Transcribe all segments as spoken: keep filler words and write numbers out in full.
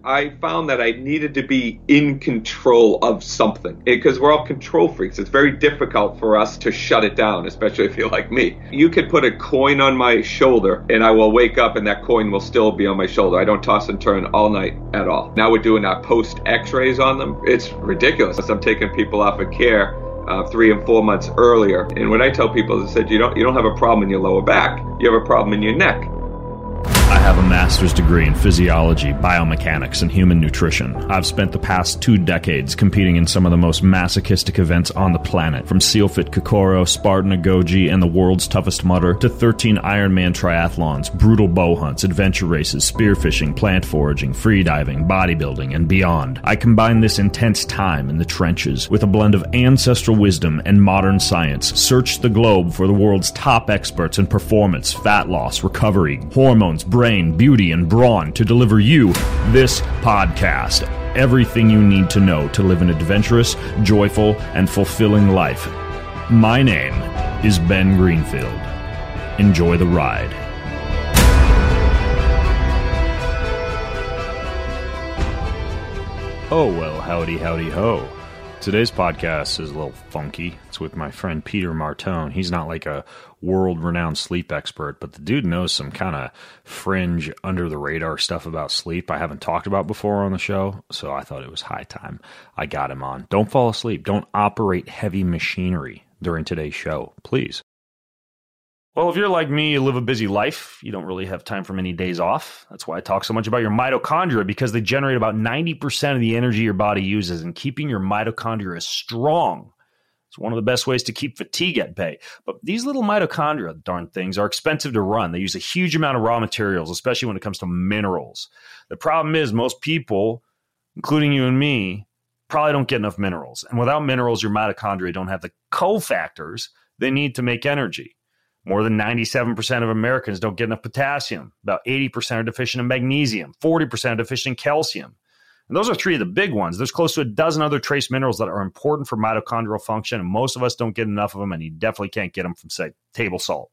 I found that I needed to be in control of something because we're all control freaks. It's very difficult for us to shut it down, especially if you're like me. You could put a coin on my shoulder and I will wake up and that coin will still be on my shoulder. I don't toss and turn all night at all. Now we're doing our post x-rays on them. It's ridiculous. I'm taking people off of care uh, three and four months earlier. And when I tell people, I said, you don't, you don't have a problem in your lower back. You have a problem in your neck. I have a master's degree in physiology, biomechanics, and human nutrition. I've spent the past two decades competing in some of the most masochistic events on the planet, from SealFit Kokoro, Spartan Agoge, and the world's toughest mudder, to thirteen Ironman triathlons, brutal bow hunts, adventure races, spearfishing, plant foraging, freediving, bodybuilding, and beyond. I combine this intense time in the trenches with a blend of ancestral wisdom and modern science, searched the globe for the world's top experts in performance, fat loss, recovery, hormones, brain, beauty, and brawn to deliver you this podcast. Everything you need to know to live an adventurous, joyful, and fulfilling life. My name is Ben Greenfield. Enjoy the ride. Oh, well, howdy, howdy, ho. Today's podcast is a little funky. It's with my friend Peter Martone. He's not like a world-renowned sleep expert, but the dude knows some kind of fringe, under-the-radar stuff about sleep I haven't talked about before on the show, so I thought it was high time I got him on. Don't fall asleep. Don't operate heavy machinery during today's show, please. Well, if you're like me, you live a busy life. You don't really have time for many days off. That's why I talk so much about your mitochondria, because they generate about ninety percent of the energy your body uses, and keeping your mitochondria strong. It's one of the best ways to keep fatigue at bay. But these little mitochondria, darn things, are expensive to run. They use a huge amount of raw materials, especially when it comes to minerals. The problem is most people, including you and me, probably don't get enough minerals. And without minerals, your mitochondria don't have the cofactors they need to make energy. More than ninety-seven percent of Americans don't get enough potassium. About eighty percent are deficient in magnesium. forty percent are deficient in calcium. And those are three of the big ones. There's close to a dozen other trace minerals that are important for mitochondrial function, and most of us don't get enough of them, and you definitely can't get them from, say, table salt.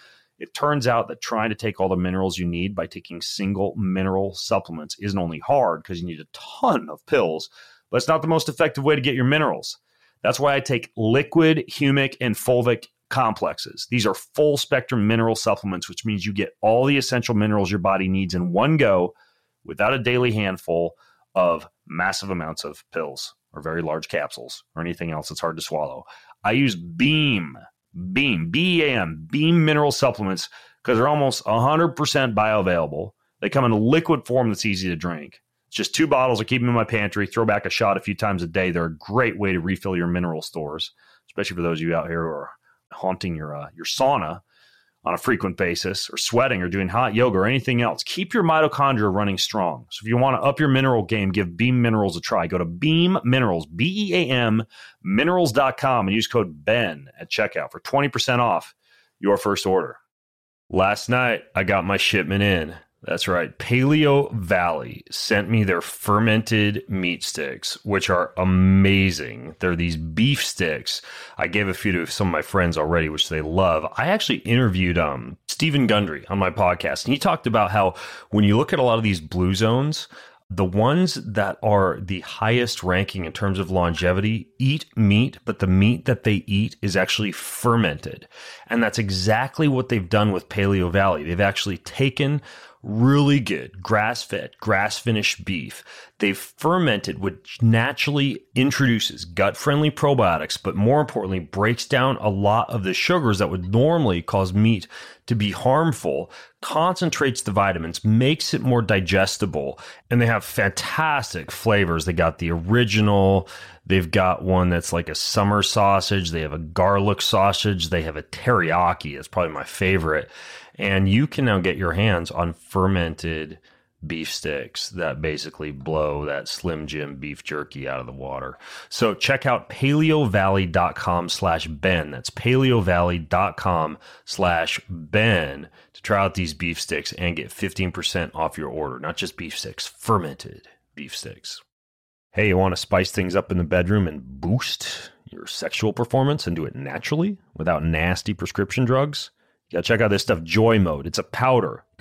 It turns out that trying to take all the minerals you need by taking single mineral supplements isn't only hard because you need a ton of pills, but it's not the most effective way to get your minerals. That's why I take liquid, humic, and fulvic complexes. These are full spectrum mineral supplements, which means you get all the essential minerals your body needs in one go without a daily handful of massive amounts of pills or very large capsules or anything else that's hard to swallow. I use Beam, Beam, B E A M, Beam mineral supplements because they're almost one hundred percent bioavailable. They come in a liquid form that's easy to drink. It's just two bottles. I keep them in my pantry, throw back a shot a few times a day. They're a great way to refill your mineral stores, especially for those of you out here who are haunting your uh, your sauna on a frequent basis, or sweating, or doing hot yoga, or anything else. Keep your mitochondria running strong. So if you want to up your mineral game, give Beam Minerals a try. Go to Beam Minerals, B E A M, minerals dot com, and use code BEN at checkout for twenty percent off your first order. Last night, I got my shipment in. That's right. Paleo Valley sent me their fermented meat sticks, which are amazing. They're these beef sticks. I gave a few to some of my friends already, which they love. I actually interviewed um, Stephen Gundry on my podcast, and he talked about how when you look at a lot of these blue zones, the ones that are the highest ranking in terms of longevity eat meat, but the meat that they eat is actually fermented. And that's exactly what they've done with Paleo Valley. They've actually taken really good grass-fed, grass-finished beef. They've fermented, which naturally introduces gut-friendly probiotics, but more importantly, breaks down a lot of the sugars that would normally cause meat to be harmful, concentrates the vitamins, makes it more digestible, and they have fantastic flavors. They got the original, they've got one that's like a summer sausage, they have a garlic sausage, they have a teriyaki, it's probably my favorite. And you can now get your hands on fermented beef sticks that basically blow that Slim Jim beef jerky out of the water. So check out paleovalley.com slash Ben. That's paleovalley.com slash Ben to try out these beef sticks and get fifteen percent off your order. Not just beef sticks, fermented beef sticks. Hey, you want to spice things up in the bedroom and boost your sexual performance and do it naturally without nasty prescription drugs? You gotta check out this stuff, Joy Mode. It's a powder.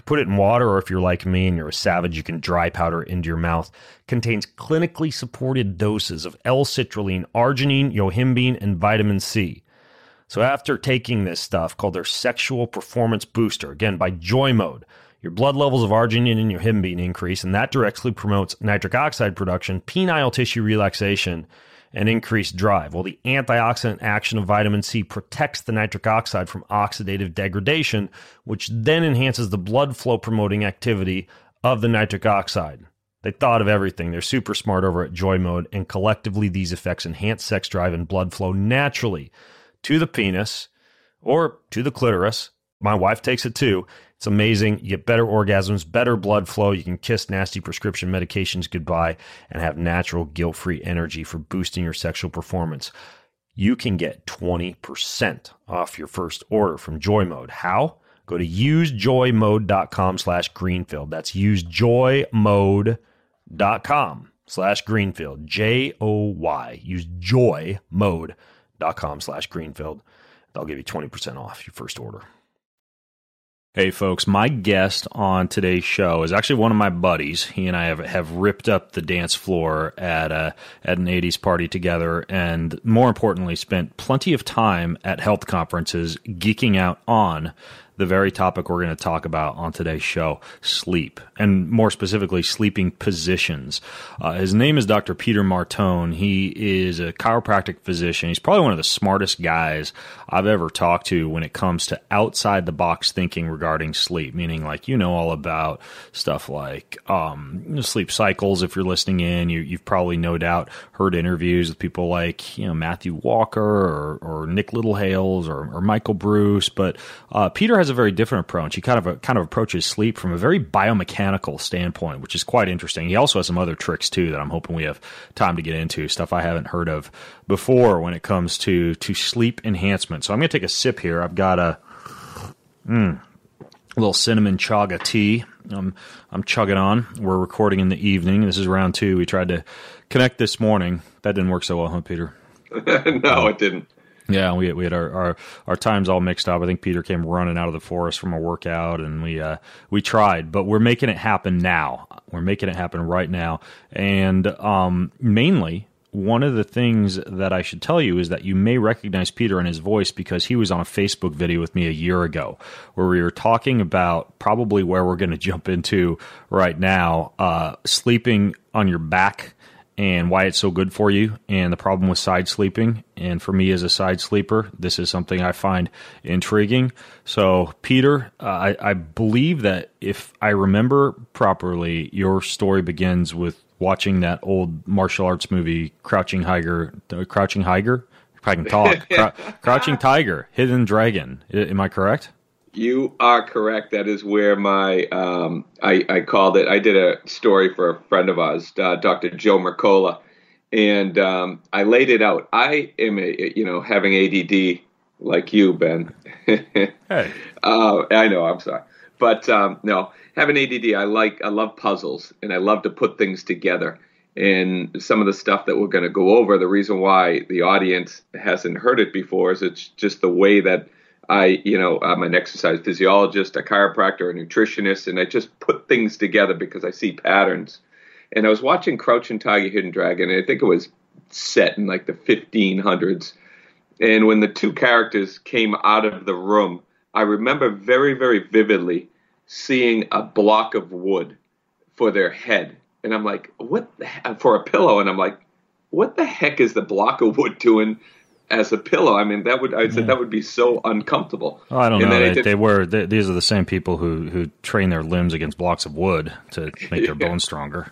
Put it in water, or if you're like me and you're a savage, you can dry powder into your mouth. Contains clinically supported doses of L-citrulline, arginine, yohimbine, and vitamin C. So after taking this stuff called their Sexual Performance Booster, again by Joy Mode, your blood levels of arginine and yohimbine increase, and that directly promotes nitric oxide production, penile tissue relaxation, and increased drive. Well, the antioxidant action of vitamin C protects the nitric oxide from oxidative degradation, which then enhances the blood flow promoting activity of the nitric oxide. They thought of everything. They're super smart over at Joy Mode, and collectively these effects enhance sex drive and blood flow naturally to the penis or to the clitoris. My wife takes it too. It's amazing. You get better orgasms, better blood flow. You can kiss nasty prescription medications goodbye and have natural guilt-free energy for boosting your sexual performance. You can get twenty percent off your first order from Joy Mode. How? Go to usejoymode.com slash Greenfield. That's usejoymode.com slash Greenfield. J O Y. Use joymode.com slash Greenfield. They'll give you twenty percent off your first order. Hey folks, my guest on today's show is actually one of my buddies. He and I have, have ripped up the dance floor at a, at an eighties party together, and more importantly, spent plenty of time at health conferences geeking out on the very topic we're going to talk about on today's show, sleep, and more specifically, sleeping positions. Uh, his name is Doctor Peter Martone. He is a chiropractic physician. He's probably one of the smartest guys I've ever talked to when it comes to outside-the-box thinking regarding sleep, meaning like you know all about stuff like um, sleep cycles. If you're listening in, you, you've probably no doubt heard interviews with people like you know Matthew Walker or, or Nick Littlehales or, or Michael Bruce, but uh, Peter has a very different approach. He kind of kind of approaches sleep from a very biomechanical standpoint, which is quite interesting. He also has some other tricks too that I'm hoping we have time to get into, stuff I haven't heard of before when it comes to to sleep enhancement. So I'm going to take a sip here. I've got a mm, little cinnamon chaga tea. Um, I'm chugging on. We're recording in the evening. This is round two. We tried to connect this morning. That didn't work so well, huh, Peter? No, it didn't. Yeah, we we had our, our, our times all mixed up. I think Peter came running out of the forest from a workout, and we uh, we tried, but we're making it happen now. We're making it happen right now, and um, mainly one of the things that I should tell you is that you may recognize Peter and his voice because he was on a Facebook video with me a year ago where we were talking about probably where we're going to jump into right now, uh, sleeping on your back and why it's so good for you, and the problem with side sleeping. And for me as a side sleeper, this is something I find intriguing. So, Peter, uh, I, I believe that if I remember properly, your story begins with watching that old martial arts movie, Crouching Tiger. Uh, Crouching Tiger? If I can talk. Crou- Crouching Tiger, Hidden Dragon. I, am I correct? You are correct. That is where my, um, I, I called it, I did a story for a friend of ours, uh, Doctor Joe Mercola, and um, I laid it out. I am, a, you know, having A D D like you, Ben. Hey. Uh, I know, I'm sorry. But um, no, having A D D, I like, I love puzzles, and I love to put things together. And some of the stuff that we're going to go over, the reason why the audience hasn't heard it before is it's just the way that I, you know, I'm an exercise physiologist, a chiropractor, a nutritionist, and I just put things together because I see patterns. And I was watching Crouching Tiger, Hidden Dragon, and I think it was set in like the fifteen hundreds. And when the two characters came out of the room, I remember very, very vividly seeing a block of wood for their head. And I'm like, what the heck? For a pillow. And I'm like, what the heck is the block of wood doing as a pillow? I mean, that would, I said yeah. that would be so uncomfortable. Oh, I don't and know. They, did, they were, they, these are the same people who, who train their limbs against blocks of wood to make their yeah. bones stronger.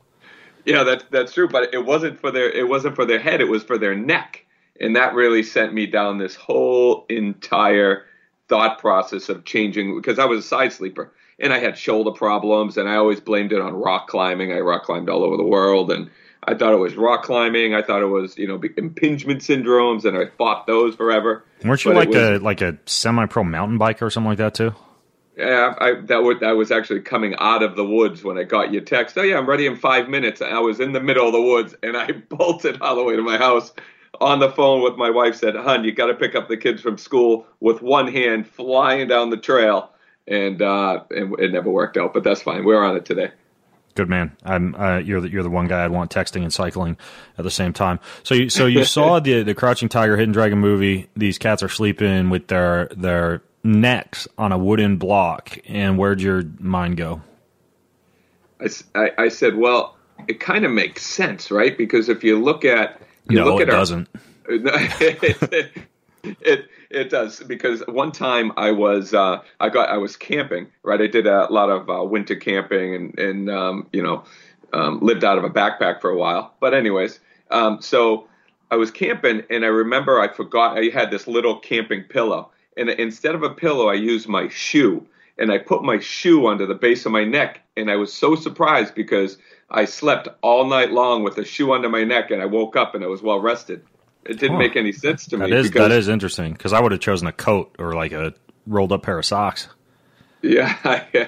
Yeah, that's, that's true. But it wasn't for their, it wasn't for their head. It was for their neck. And that really sent me down this whole entire thought process of changing, because I was a side sleeper and I had shoulder problems, and I always blamed it on rock climbing. I rock climbed all over the world, and I thought it was rock climbing. I thought it was, you know, impingement syndromes, and I fought those forever. Weren't you but like was, a like a semi-pro mountain biker or something like that too? Yeah, I, that would that was actually coming out of the woods when I got your text. Oh yeah, I'm ready in five minutes. I was in the middle of the woods, and I bolted all the way to my house. On the phone with my wife, said, "Hun, you got to pick up the kids from school," with one hand flying down the trail. and uh, and it never worked out. But that's fine. We're on it today. Good man. I'm. Uh, you're the you're the one guy I'd want texting and cycling at the same time. So you so you saw the the Crouching Tiger, Hidden Dragon movie. These cats are sleeping with their their necks on a wooden block. And where'd your mind go? I, I, I said, well, it kind of makes sense, right? Because if you look at you no, look it at doesn't. Our, it, it it does, because one time I was uh, I got I was camping, right? I did a lot of uh, winter camping and and um, you know um, lived out of a backpack for a while. But anyways, um, so I was camping, and I remember I forgot I had this little camping pillow, and instead of a pillow, I used my shoe, and I put my shoe under the base of my neck, and I was so surprised because I slept all night long with a shoe under my neck, and I woke up and I was well rested. It didn't huh. make any sense to that me. Is, because, that is interesting, because I would have chosen a coat or like a rolled up pair of socks. Yeah, I,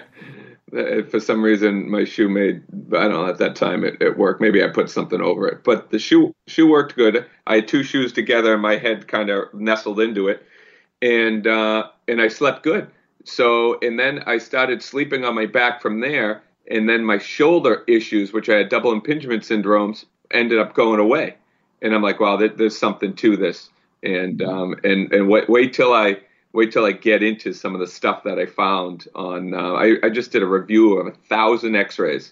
for some reason my shoe made, I don't know, at that time it, it worked. Maybe I put something over it. But the shoe shoe worked good. I had two shoes together and my head kind of nestled into it. And uh, and I slept good. So, and then I started sleeping on my back from there. And then my shoulder issues, which I had double impingement syndromes, ended up going away. And I'm like, wow, there's something to this. And um, and and wait, wait till I wait till I get into some of the stuff that I found on. Uh, I, I just did a review of a thousand X-rays,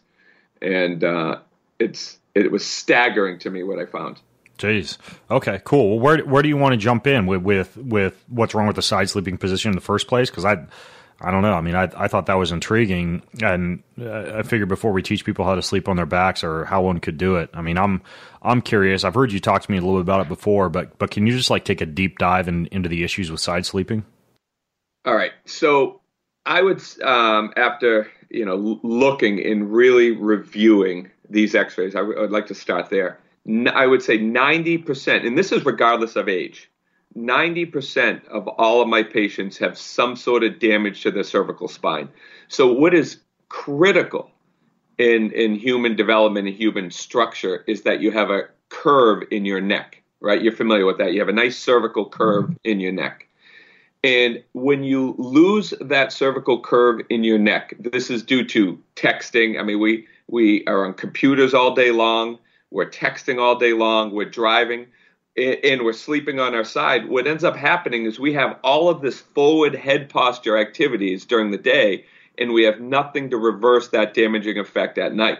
and uh, it's it was staggering to me what I found. Jeez. Okay, cool. Well, where where do you want to jump in with with, with what's wrong with the side sleeping position in the first place? Because I. I don't know. I mean, I I thought that was intriguing, and uh, I figured before we teach people how to sleep on their backs or how one could do it. I mean, I'm I'm curious. I've heard you talk to me a little bit about it before, but but can you just like take a deep dive in, into the issues with side sleeping? All right. So I would, um, after you know looking and really reviewing these X-rays, I, w- I would like to start there. N- I would say ninety percent, and this is regardless of age. ninety percent of all of my patients have some sort of damage to their cervical spine. So what is critical in, in human development and human structure is that you have a curve in your neck, right? You're familiar with that. You have a nice cervical curve in your neck. And when you lose that cervical curve in your neck, this is due to texting. I mean, we, we are on computers all day long. We're texting all day long. We're driving. And we're sleeping on our side. What ends up happening is we have all of this forward head posture activities during the day, and we have nothing to reverse that damaging effect at night.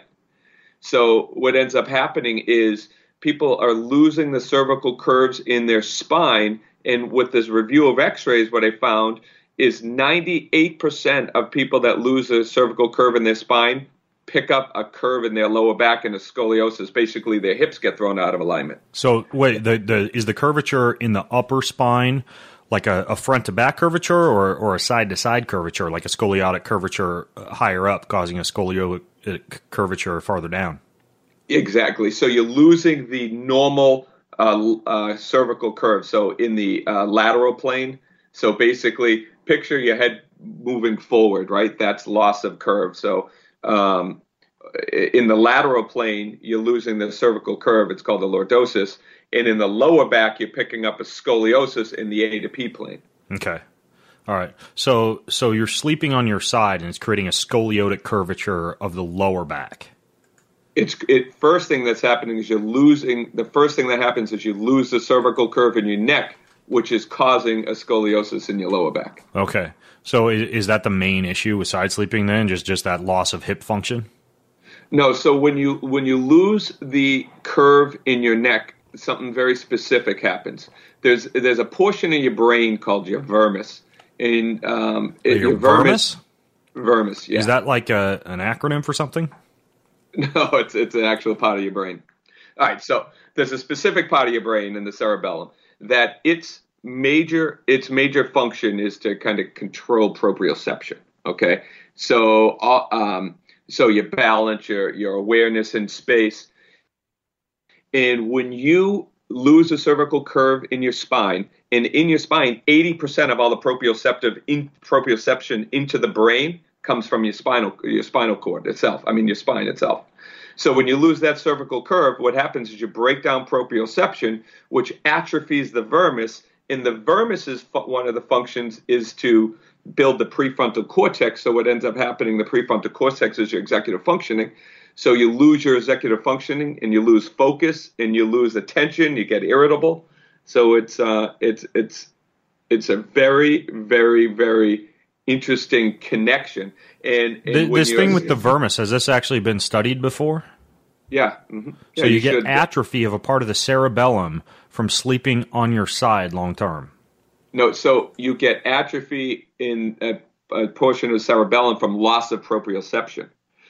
So what ends up happening is people are losing the cervical curves in their spine. And with this review of X-rays, what I found is ninety-eight percent of people that lose a cervical curve in their spine pick up a curve in their lower back and a scoliosis. Basically, their hips get thrown out of alignment. So, wait, the, the is the curvature in the upper spine like a, a front to back curvature, or or a side to side curvature, like a scoliotic curvature higher up, causing a scoliotic curvature farther down? Exactly. So you're losing the normal uh, uh, cervical curve. So in the uh, lateral plane. So basically, picture your head moving forward, right? That's loss of curve. So Um, in the lateral plane, you're losing the cervical curve. It's called the lordosis. And in the lower back, you're picking up a scoliosis in the A to P plane. Okay. All right. So so you're sleeping on your side, and it's creating a scoliotic curvature of the lower back. It's it. First thing that's happening is you're losing. The first thing that happens is you lose the cervical curve in your neck, which is causing a scoliosis in your lower back. Okay. So is, is that the main issue with side sleeping then? Just just that loss of hip function? No. So when you when you lose the curve in your neck, something very specific happens. There's there's a portion of your brain called your vermis. And um, your, your vermis? Vermis. Yeah. Is that like a, an acronym for something? No, it's it's an actual part of your brain. All right. So there's a specific part of your brain in the cerebellum that its major its major function is to kind of control proprioception. Okay, so uh, um, so your balance, your your awareness in space, and when you lose a cervical curve in your spine, and in your spine, eighty percent of all the proprioceptive in, proprioception into the brain comes from your spinal your spinal cord itself. I mean your spine itself. So when you lose that cervical curve, what happens is you break down proprioception, which atrophies the vermis. And the vermis is one of the functions is to build the prefrontal cortex. So what ends up happening, the prefrontal cortex is your executive functioning. So you lose your executive functioning, and you lose focus, and you lose attention. You get irritable. So it's uh, it's it's it's a very very very interesting connection. And, and this thing with the vermis, has this actually been studied before? Yeah. Mm-hmm. yeah so you, you get should. atrophy of a part of the cerebellum from sleeping on your side long term. No, so you get atrophy in a, a portion of the cerebellum from loss of proprioception,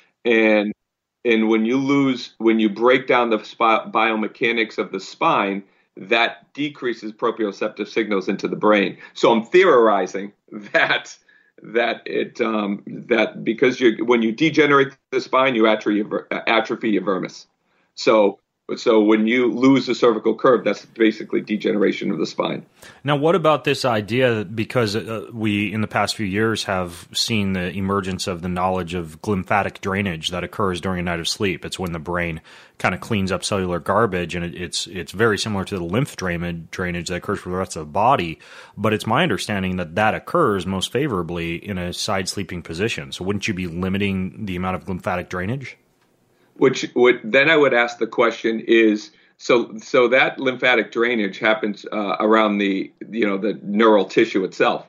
and and when you lose, when you break down the spi- biomechanics of the spine, that decreases proprioceptive signals into the brain. So I'm theorizing that that it um, that because you when you degenerate the spine, you atrophy atrophy your vermis. So. So when you lose the cervical curve, that's basically degeneration of the spine. Now, what about this idea, because uh, we, in the past few years, have seen the emergence of the knowledge of lymphatic drainage that occurs during a night of sleep. It's when the brain kind of cleans up cellular garbage, and it, it's it's very similar to the lymph drainage, drainage that occurs for the rest of the body. But it's my understanding that that occurs most favorably in a side sleeping position. So wouldn't you be limiting the amount of lymphatic drainage? Which would then I would ask the question is so so that lymphatic drainage happens uh, around the you know the neural tissue itself.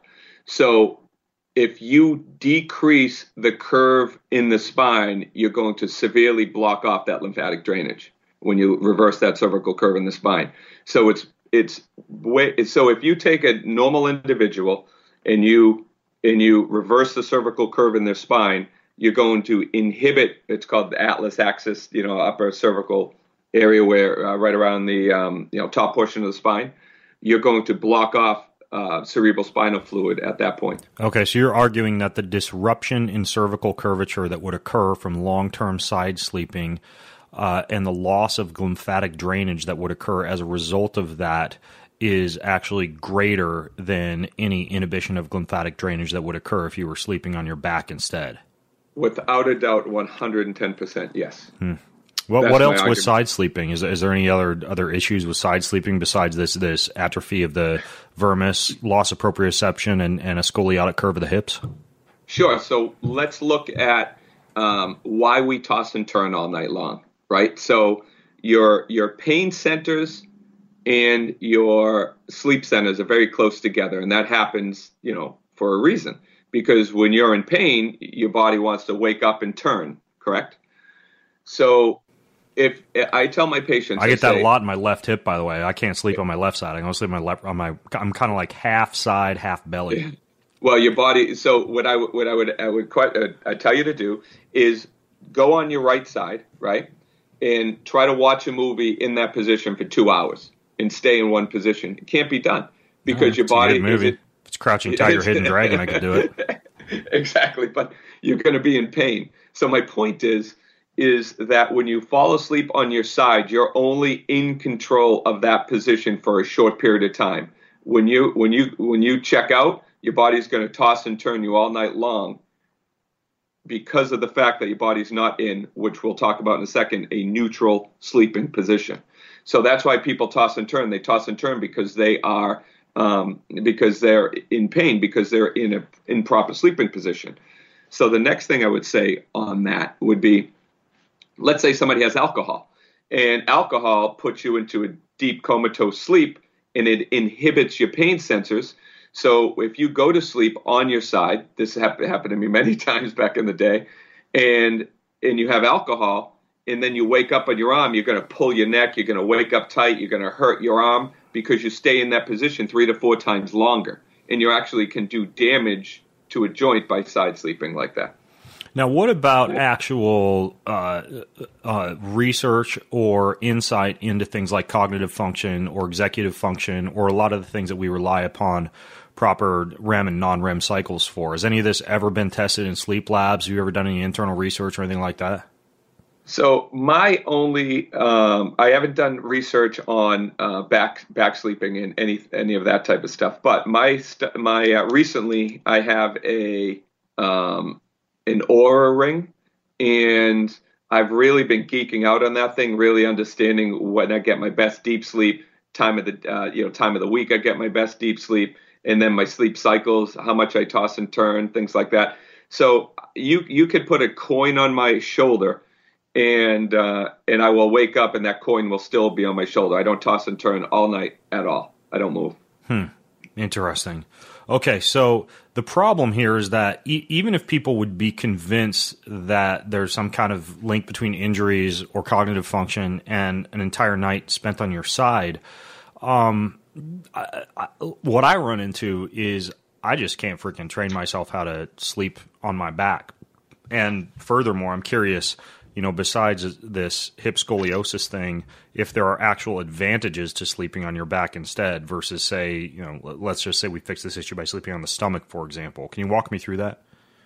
So if you decrease the curve in the spine, you're going to severely block off that lymphatic drainage when you reverse that cervical curve in the spine. So it's it's way, so if you take a normal individual and you and you reverse the cervical curve in their spine, you're going to inhibit, it's called the atlas axis, you know, upper cervical area where uh, right around the, um, you know, top portion of the spine. You're going to block off uh, cerebral spinal fluid at that point. Okay, so you're arguing that the disruption in cervical curvature that would occur from long-term side sleeping uh, and the loss of lymphatic drainage that would occur as a result of that is actually greater than any inhibition of lymphatic drainage that would occur if you were sleeping on your back instead. Without a doubt, one hundred ten percent, yes. Hmm. What what else with side sleeping? Is is there any other other issues with side sleeping besides this this atrophy of the vermis, loss of proprioception, and, and a scoliotic curve of the hips? Sure. So let's look at um, why we toss and turn all night long, right? So your your pain centers and your sleep centers are very close together, and that happens, you know, for a reason. Because when you're in pain, your body wants to wake up and turn, correct? So if I tell my patients... I get I that say, a lot in my left hip, by the way. I can't sleep on my left side. I can sleep on my left, on my, I'm kind of like half side, half belly. Well, your body... So what I, what I would I would quite, uh, I tell you to do is go on your right side, right? And try to watch a movie in that position for two hours and stay in one position. It can't be done because oh, your body... Movie. Is it, It's Crouching Tiger, Hidden Dragon, I could do it. Exactly, but you're going to be in pain. So my point is, is that when you fall asleep on your side, you're only in control of that position for a short period of time. When you when you when you check out, your body's going to toss and turn you all night long because of the fact that your body's not in, which we'll talk about in a second, a neutral sleeping position. So that's why people toss and turn. They toss and turn because they are um, because they're in pain, because they're in a improper sleeping position. So the next thing I would say on that would be, let's say somebody has alcohol, and alcohol puts you into a deep comatose sleep, and it inhibits your pain sensors. So if you go to sleep on your side, this happened, happened to me many times back in the day, and and you have alcohol, and then you wake up on your arm, you're going to pull your neck, you're going to wake up tight, you're going to hurt your arm because you stay in that position three to four times longer, and you actually can do damage to a joint by side sleeping like that. Now, what about actual uh, uh, research or insight into things like cognitive function or executive function, or a lot of the things that we rely upon proper R E M and non-R E M cycles for? Has any of this ever been tested in sleep labs? Have you ever done any internal research or anything like that? So my only, um, I haven't done research on uh, back back sleeping and any any of that type of stuff. But my st- my uh, recently I have a um, an Oura ring, and I've really been geeking out on that thing, really understanding when I get my best deep sleep, time of the uh, you know time of the week I get my best deep sleep, and then my sleep cycles, how much I toss and turn, things like that. So you you could put a coin on my shoulder, and uh, and I will wake up and that coin will still be on my shoulder. I don't toss and turn all night at all. I don't move. Hmm. Interesting. Okay, so the problem here is that e- even if people would be convinced that there's some kind of link between injuries or cognitive function and an entire night spent on your side, um, I, I, what I run into is I just can't freaking train myself how to sleep on my back. And furthermore, I'm curious, you know, besides this hip scoliosis thing, if there are actual advantages to sleeping on your back instead versus, say, you know, let's just say we fix this issue by sleeping on the stomach, for example. Can you walk me through that?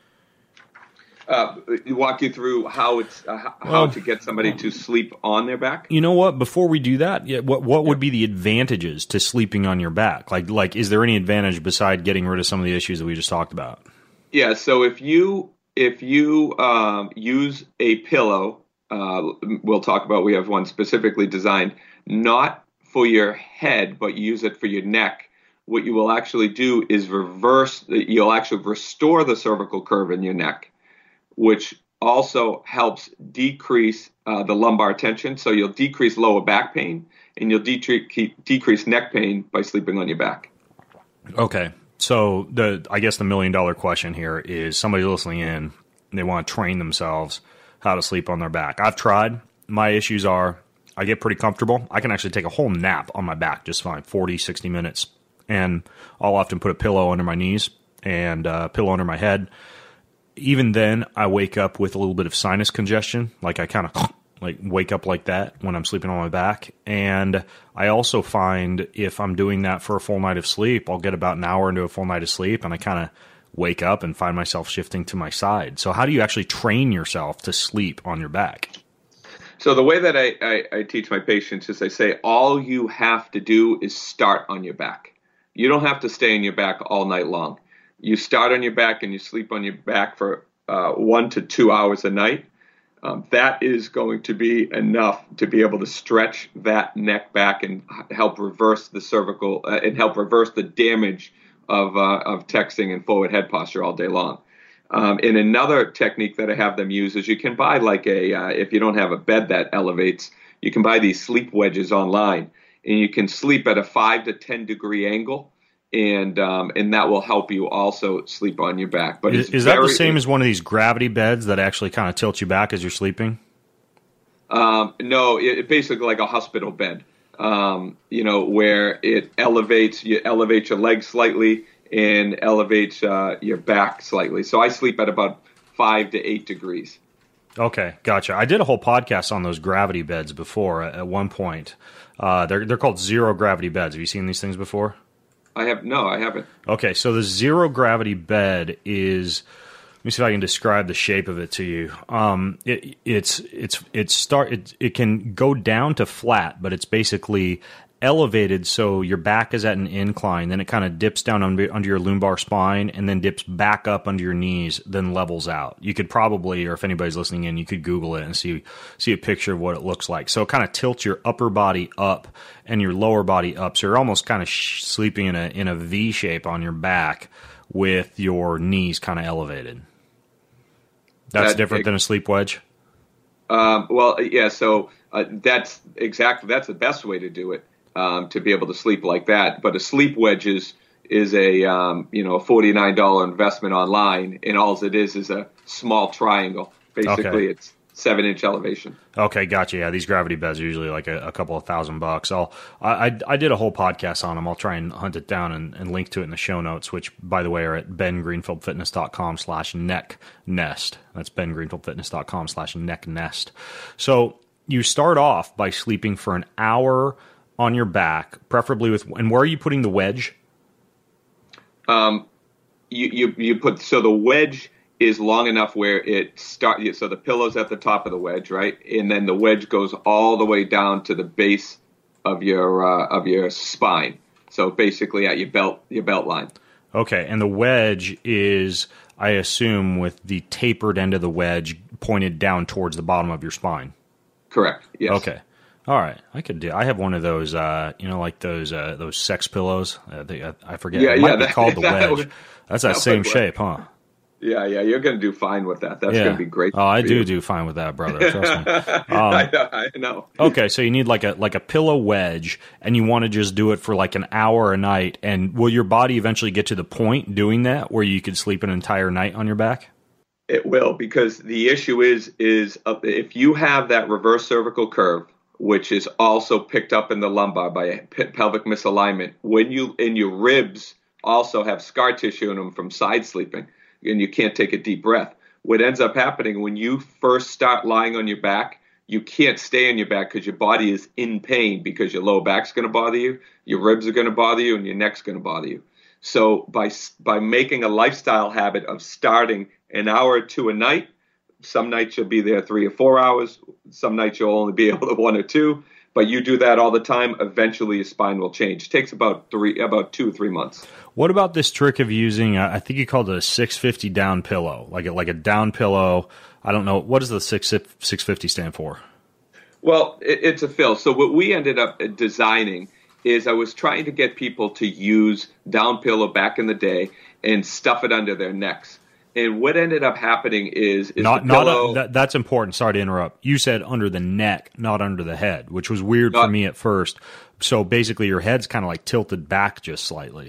Uh, walk you through how it's uh, how well, to get somebody to sleep on their back. You know what? Before we do that, yeah, what what would be the advantages to sleeping on your back? Like like, is there any advantage beside getting rid of some of the issues that we just talked about? Yeah. So if you if you um, use a pillow, uh, we'll talk about. We have one specifically designed not for your head, but you use it for your neck. What you will actually do is reverse. You'll actually restore the cervical curve in your neck, which also helps decrease uh, the lumbar tension. So you'll decrease lower back pain and you'll de- decrease neck pain by sleeping on your back. Okay. So the I guess the million dollar question here is somebody listening in, and they want to train themselves how to sleep on their back. I've tried. My issues are I get pretty comfortable. I can actually take a whole nap on my back just fine, forty, sixty minutes. And I'll often put a pillow under my knees and a pillow under my head. Even then, I wake up with a little bit of sinus congestion, like I kind of like wake up like that when I'm sleeping on my back. And I also find if I'm doing that for a full night of sleep, I'll get about an hour into a full night of sleep, and I kind of wake up and find myself shifting to my side. So how do you actually train yourself to sleep on your back? So the way that I, I, I teach my patients is I say all you have to do is start on your back. You don't have to stay on your back all night long. You start on your back and you sleep on your back for uh, one to two hours a night. Um, that is going to be enough to be able to stretch that neck back and help reverse the cervical uh, and help reverse the damage of uh, of texting and forward head posture all day long. Um, and another technique that I have them use is you can buy like a uh, if you don't have a bed that elevates, you can buy these sleep wedges online, and you can sleep at a five to ten degree angle. And um, and that will help you also sleep on your back. But is, it's is very, that the same as one of these gravity beds that actually kind of tilt you back as you're sleeping? Um, no, it, it basically like a hospital bed. Um, you know, where it elevates you elevate your legs slightly and elevates uh, your back slightly. So I sleep at about five to eight degrees. Okay, gotcha. I did a whole podcast on those gravity beds before. At one point, uh, they're they're called zero gravity beds. Have you seen these things before? I have no, I haven't. Okay, so the zero gravity bed is. Let me see if I can describe the shape of it to you. Um, it, it's it's it's start it, it can go down to flat, but it's basically elevated so your back is at an incline. Then it kind of dips down under, under your lumbar spine, and then dips back up under your knees, then levels out. You could probably, or if anybody's listening in, you could Google it and see see a picture of what it looks like. So it kind of tilts your upper body up and your lower body up. So you're almost kind of sh- sleeping in a in a V shape on your back with your knees kind of elevated. That's that, different it, than a sleep wedge? Um, well, yeah, so uh, that's exactly, that's the best way to do it, um, to be able to sleep like that. But a sleep wedge is, is a, um, you know, a forty-nine dollars investment online, and all it is is a small triangle. Basically, okay. It's seven-inch elevation. Okay, gotcha. Yeah, these gravity beds are usually like a, a couple of thousand bucks. I'll, I, I, I did a whole podcast on them. I'll try and hunt it down and, and link to it in the show notes, which, by the way, are at bengreenfieldfitness.com slash neck nest. That's bengreenfieldfitness.com slash neck nest. So you start off by sleeping for an hour on your back, preferably with, and where are you putting the wedge? Um, you, you, you put, so the wedge is long enough where it starts, so the pillow's at the top of the wedge, right? And then the wedge goes all the way down to the base of your uh, of your spine. So basically at your belt your belt line. Okay, and the wedge is, I assume, with the tapered end of the wedge pointed down towards the bottom of your spine. Correct. Yes. Okay. All right, I could do. I have one of those, uh, you know, like those uh, those sex pillows. Uh, they, I, I forget. Yeah, it might yeah, be that, called the that wedge. would, That's that, that same shape, huh? Yeah, yeah, you're going to do fine with that. That's yeah. going to be great. Oh, I do you. do fine with that, brother. Trust me. Um, I know. I know. Okay, so you need like a like a pillow wedge, and you want to just do it for like an hour a night. And will your body eventually get to the point doing that where you could sleep an entire night on your back? It will, because the issue is is uh, if you have that reverse cervical curve, which is also picked up in the lumbar by a p- pelvic misalignment, when you in your ribs also have scar tissue in them from side sleeping, and you can't take a deep breath. What ends up happening when you first start lying on your back, you can't stay on your back because your body is in pain because your lower back's going to bother you, your ribs are going to bother you, and your neck's going to bother you. So by by making a lifestyle habit of starting an hour or two a night, some nights you'll be there three or four hours, some nights you'll only be able to one or two, but you do that all the time, eventually your spine will change. It takes about three, about two or three months. What about this trick of using, uh, I think you called it a six fifty down pillow, like a, like a down pillow. I don't know. What does the six fifty stand for? Well, it, it's a fill. So what we ended up designing is I was trying to get people to use down pillow back in the day and stuff it under their necks. And what ended up happening is, is not the pillow, not a, that, that's important. Sorry to interrupt. You said under the neck, not under the head, which was weird not, for me at first. So basically, your head's kind of like tilted back just slightly.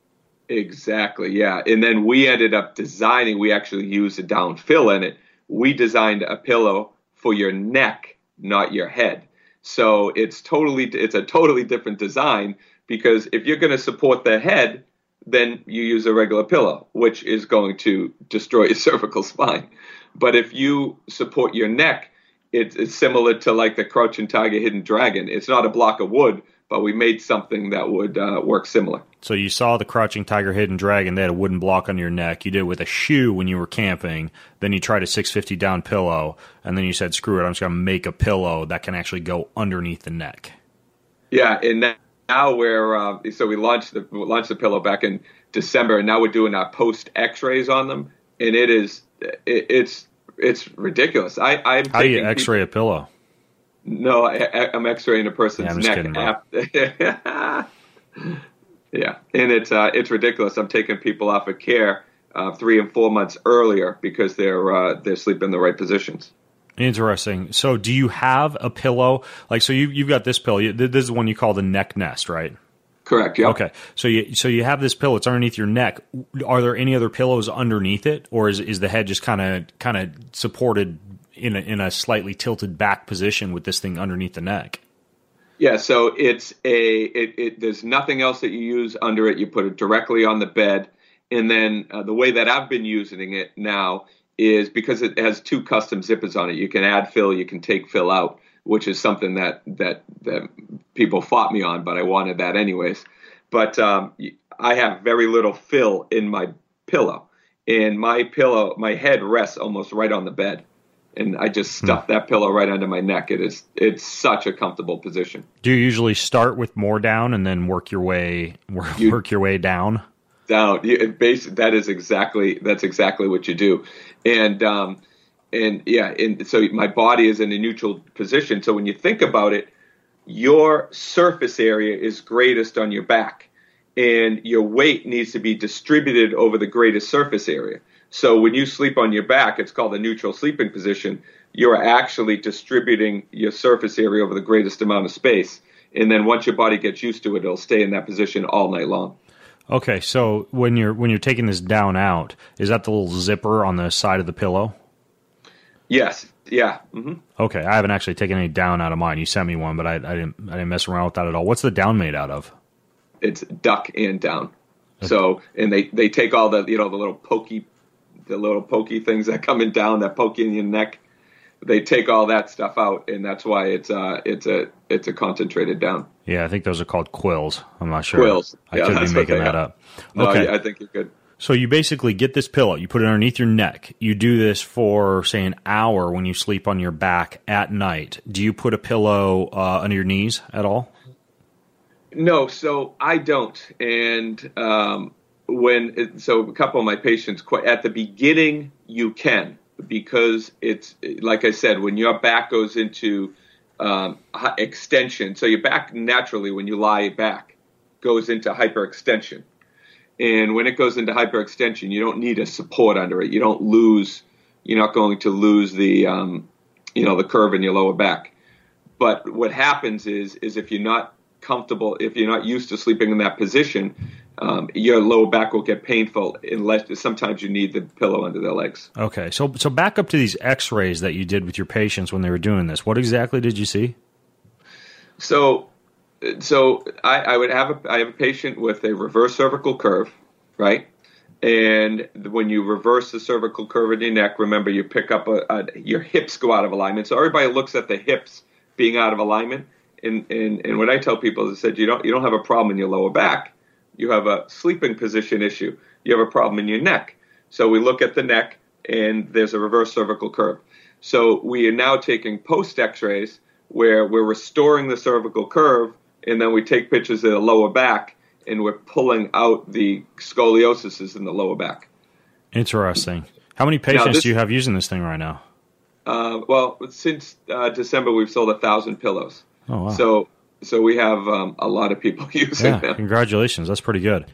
Exactly, yeah. And then we ended up designing. We actually used a down fill in it. We designed a pillow for your neck, not your head. So it's totally it's a totally different design, because if you're going to support the head, then you use a regular pillow, which is going to destroy your cervical spine. But if you support your neck, it's, it's similar to like the Crouching Tiger, Hidden Dragon. It's not a block of wood, but we made something that would uh, work similar. So you saw the Crouching Tiger, Hidden Dragon. They had a wooden block on your neck. You did it with a shoe when you were camping. Then you tried a six fifty down pillow, and then you said, screw it, I'm just going to make a pillow that can actually go underneath the neck. Yeah, and that Now we're uh, so we launched the launched the pillow back in December, and now we're doing our post X-rays on them, and it is it, it's it's ridiculous. I I'm how do you X-ray people, a pillow? No, I, I'm X-raying a person's yeah, I'm neck. Kidding, after, yeah, and it's uh, it's ridiculous. I'm taking people off of care uh, three and four months earlier because they're uh, they're sleeping in the right positions. Interesting. So do you have a pillow? Like, so you, you've got this pillow. This is the one you call the neck nest, right? Correct, yeah. Okay. So you so you have this pillow. It's underneath your neck. Are there any other pillows underneath it? Or is is the head just kind of kind of supported in a, in a slightly tilted back position with this thing underneath the neck? Yeah, so it's a it, it there's nothing else that you use under it. You put it directly on the bed. And then uh, the way that I've been using it now is because it has two custom zippers on it. You can add fill, you can take fill out, which is something that that, that people fought me on, but I wanted that anyways. But um, I have very little fill in my pillow, and my pillow, my head rests almost right on the bed, and I just stuff hmm. that pillow right under my neck. It is it's such a comfortable position. Do you usually start with more down and then work your way work, you, work your way down? Down. It base, that is exactly that's exactly what you do, and um, and yeah, and so my body is in a neutral position. So when you think about it, your surface area is greatest on your back, and your weight needs to be distributed over the greatest surface area. So when you sleep on your back, it's called a neutral sleeping position. You're actually distributing your surface area over the greatest amount of space, and then once your body gets used to it, it'll stay in that position all night long. Okay, so when you're when you're taking this down out, is that the little zipper on the side of the pillow? Yes. Yeah. Mm-hmm. Okay, I haven't actually taken any down out of mine. You sent me one, but I, I didn't I didn't mess around with that at all. What's the down made out of? It's duck and down. So and they, they take all the you know the little pokey the little pokey things that come in down that poke in your neck. They take all that stuff out, and that's why it's uh it's a it's a concentrated down. Yeah, I think those are called quills. I'm not sure. Quills. I yeah, could be making that are. up. No, okay. yeah, I think you're good. So you basically get this pillow, you put it underneath your neck. You do this for, say, an hour when you sleep on your back at night. Do you put a pillow uh, under your knees at all? No, so I don't. And um, when it, so a couple of my patients, at the beginning, you can, because it's like I said, when your back goes into um, extension. So your back naturally, when you lie back, goes into hyperextension. And when it goes into hyperextension, you don't need a support under it. You don't lose. You're not going to lose the, um, you know, the curve in your lower back. But what happens is, is if you're not comfortable, if you're not used to sleeping in that position, um, your lower back will get painful unless sometimes you need the pillow under their legs. Okay, so so back up to these X-rays that you did with your patients when they were doing this. What exactly did you see? So, so I, I would have a I have a patient with a reverse cervical curve, right? And when you reverse the cervical curve in your neck, remember you pick up a, a your hips go out of alignment. So everybody looks at the hips being out of alignment. And, and and what I tell people is I said you don't you don't have a problem in your lower back. You have a sleeping position issue. You have a problem in your neck. So we look at the neck, and there's a reverse cervical curve. So we are now taking post X-rays where we're restoring the cervical curve, and then we take pictures of the lower back, and we're pulling out the scoliosis in the lower back. Interesting. How many patients this, do you have using this thing right now? Uh, well, since uh, December, we've sold a thousand pillows. Oh, wow. So, so we have um, a lot of people using yeah, them. Congratulations. That's pretty good.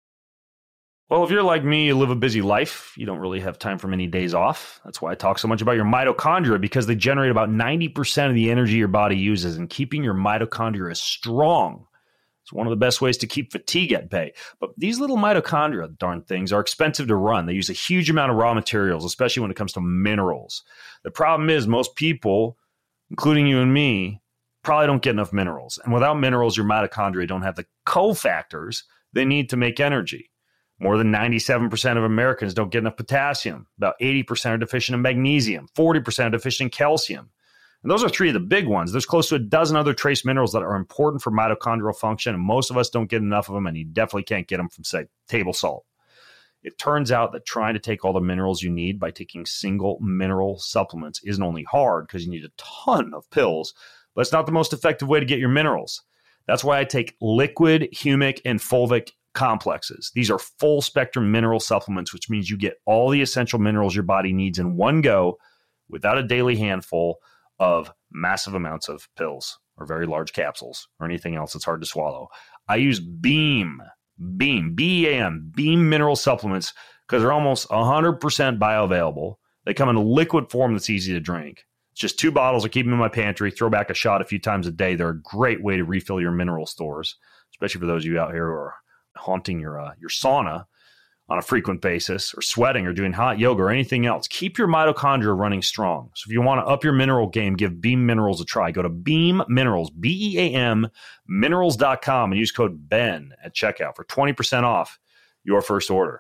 Well, if you're like me, you live a busy life, you don't really have time for many days off. That's why I talk so much about your mitochondria, because they generate about ninety percent of the energy your body uses, and keeping your mitochondria strong is one of the best ways to keep fatigue at bay. But these little mitochondria, darn things, are expensive to run. They use a huge amount of raw materials, especially when it comes to minerals. The problem is most people, including you and me, probably don't get enough minerals. And without minerals, your mitochondria don't have the cofactors they need to make energy. More than ninety-seven percent of Americans don't get enough potassium. About eighty percent are deficient in magnesium. forty percent are deficient in calcium. And those are three of the big ones. There's close to a dozen other trace minerals that are important for mitochondrial function, and most of us don't get enough of them, and you definitely can't get them from, say, table salt. It turns out that trying to take all the minerals you need by taking single mineral supplements isn't only hard because you need a ton of pills, but it's not the most effective way to get your minerals. That's why I take liquid, humic, and fulvic complexes. These are full spectrum mineral supplements, which means you get all the essential minerals your body needs in one go without a daily handful of massive amounts of pills or very large capsules or anything else that's hard to swallow. I use Beam, Beam, B E A M, Beam mineral supplements because they're almost one hundred percent bioavailable. They come in a liquid form that's easy to drink. It's just two bottles. I keep them in my pantry, throw back a shot a few times a day. They're a great way to refill your mineral stores, especially for those of you out here who are haunting your uh, your sauna on a frequent basis, or sweating, or doing hot yoga, or anything else. Keep your mitochondria running strong. So if you want to up your mineral game, give Beam Minerals a try. Go to Beam Minerals, B E A M, minerals dot com, and use code BEN at checkout for twenty percent off your first order.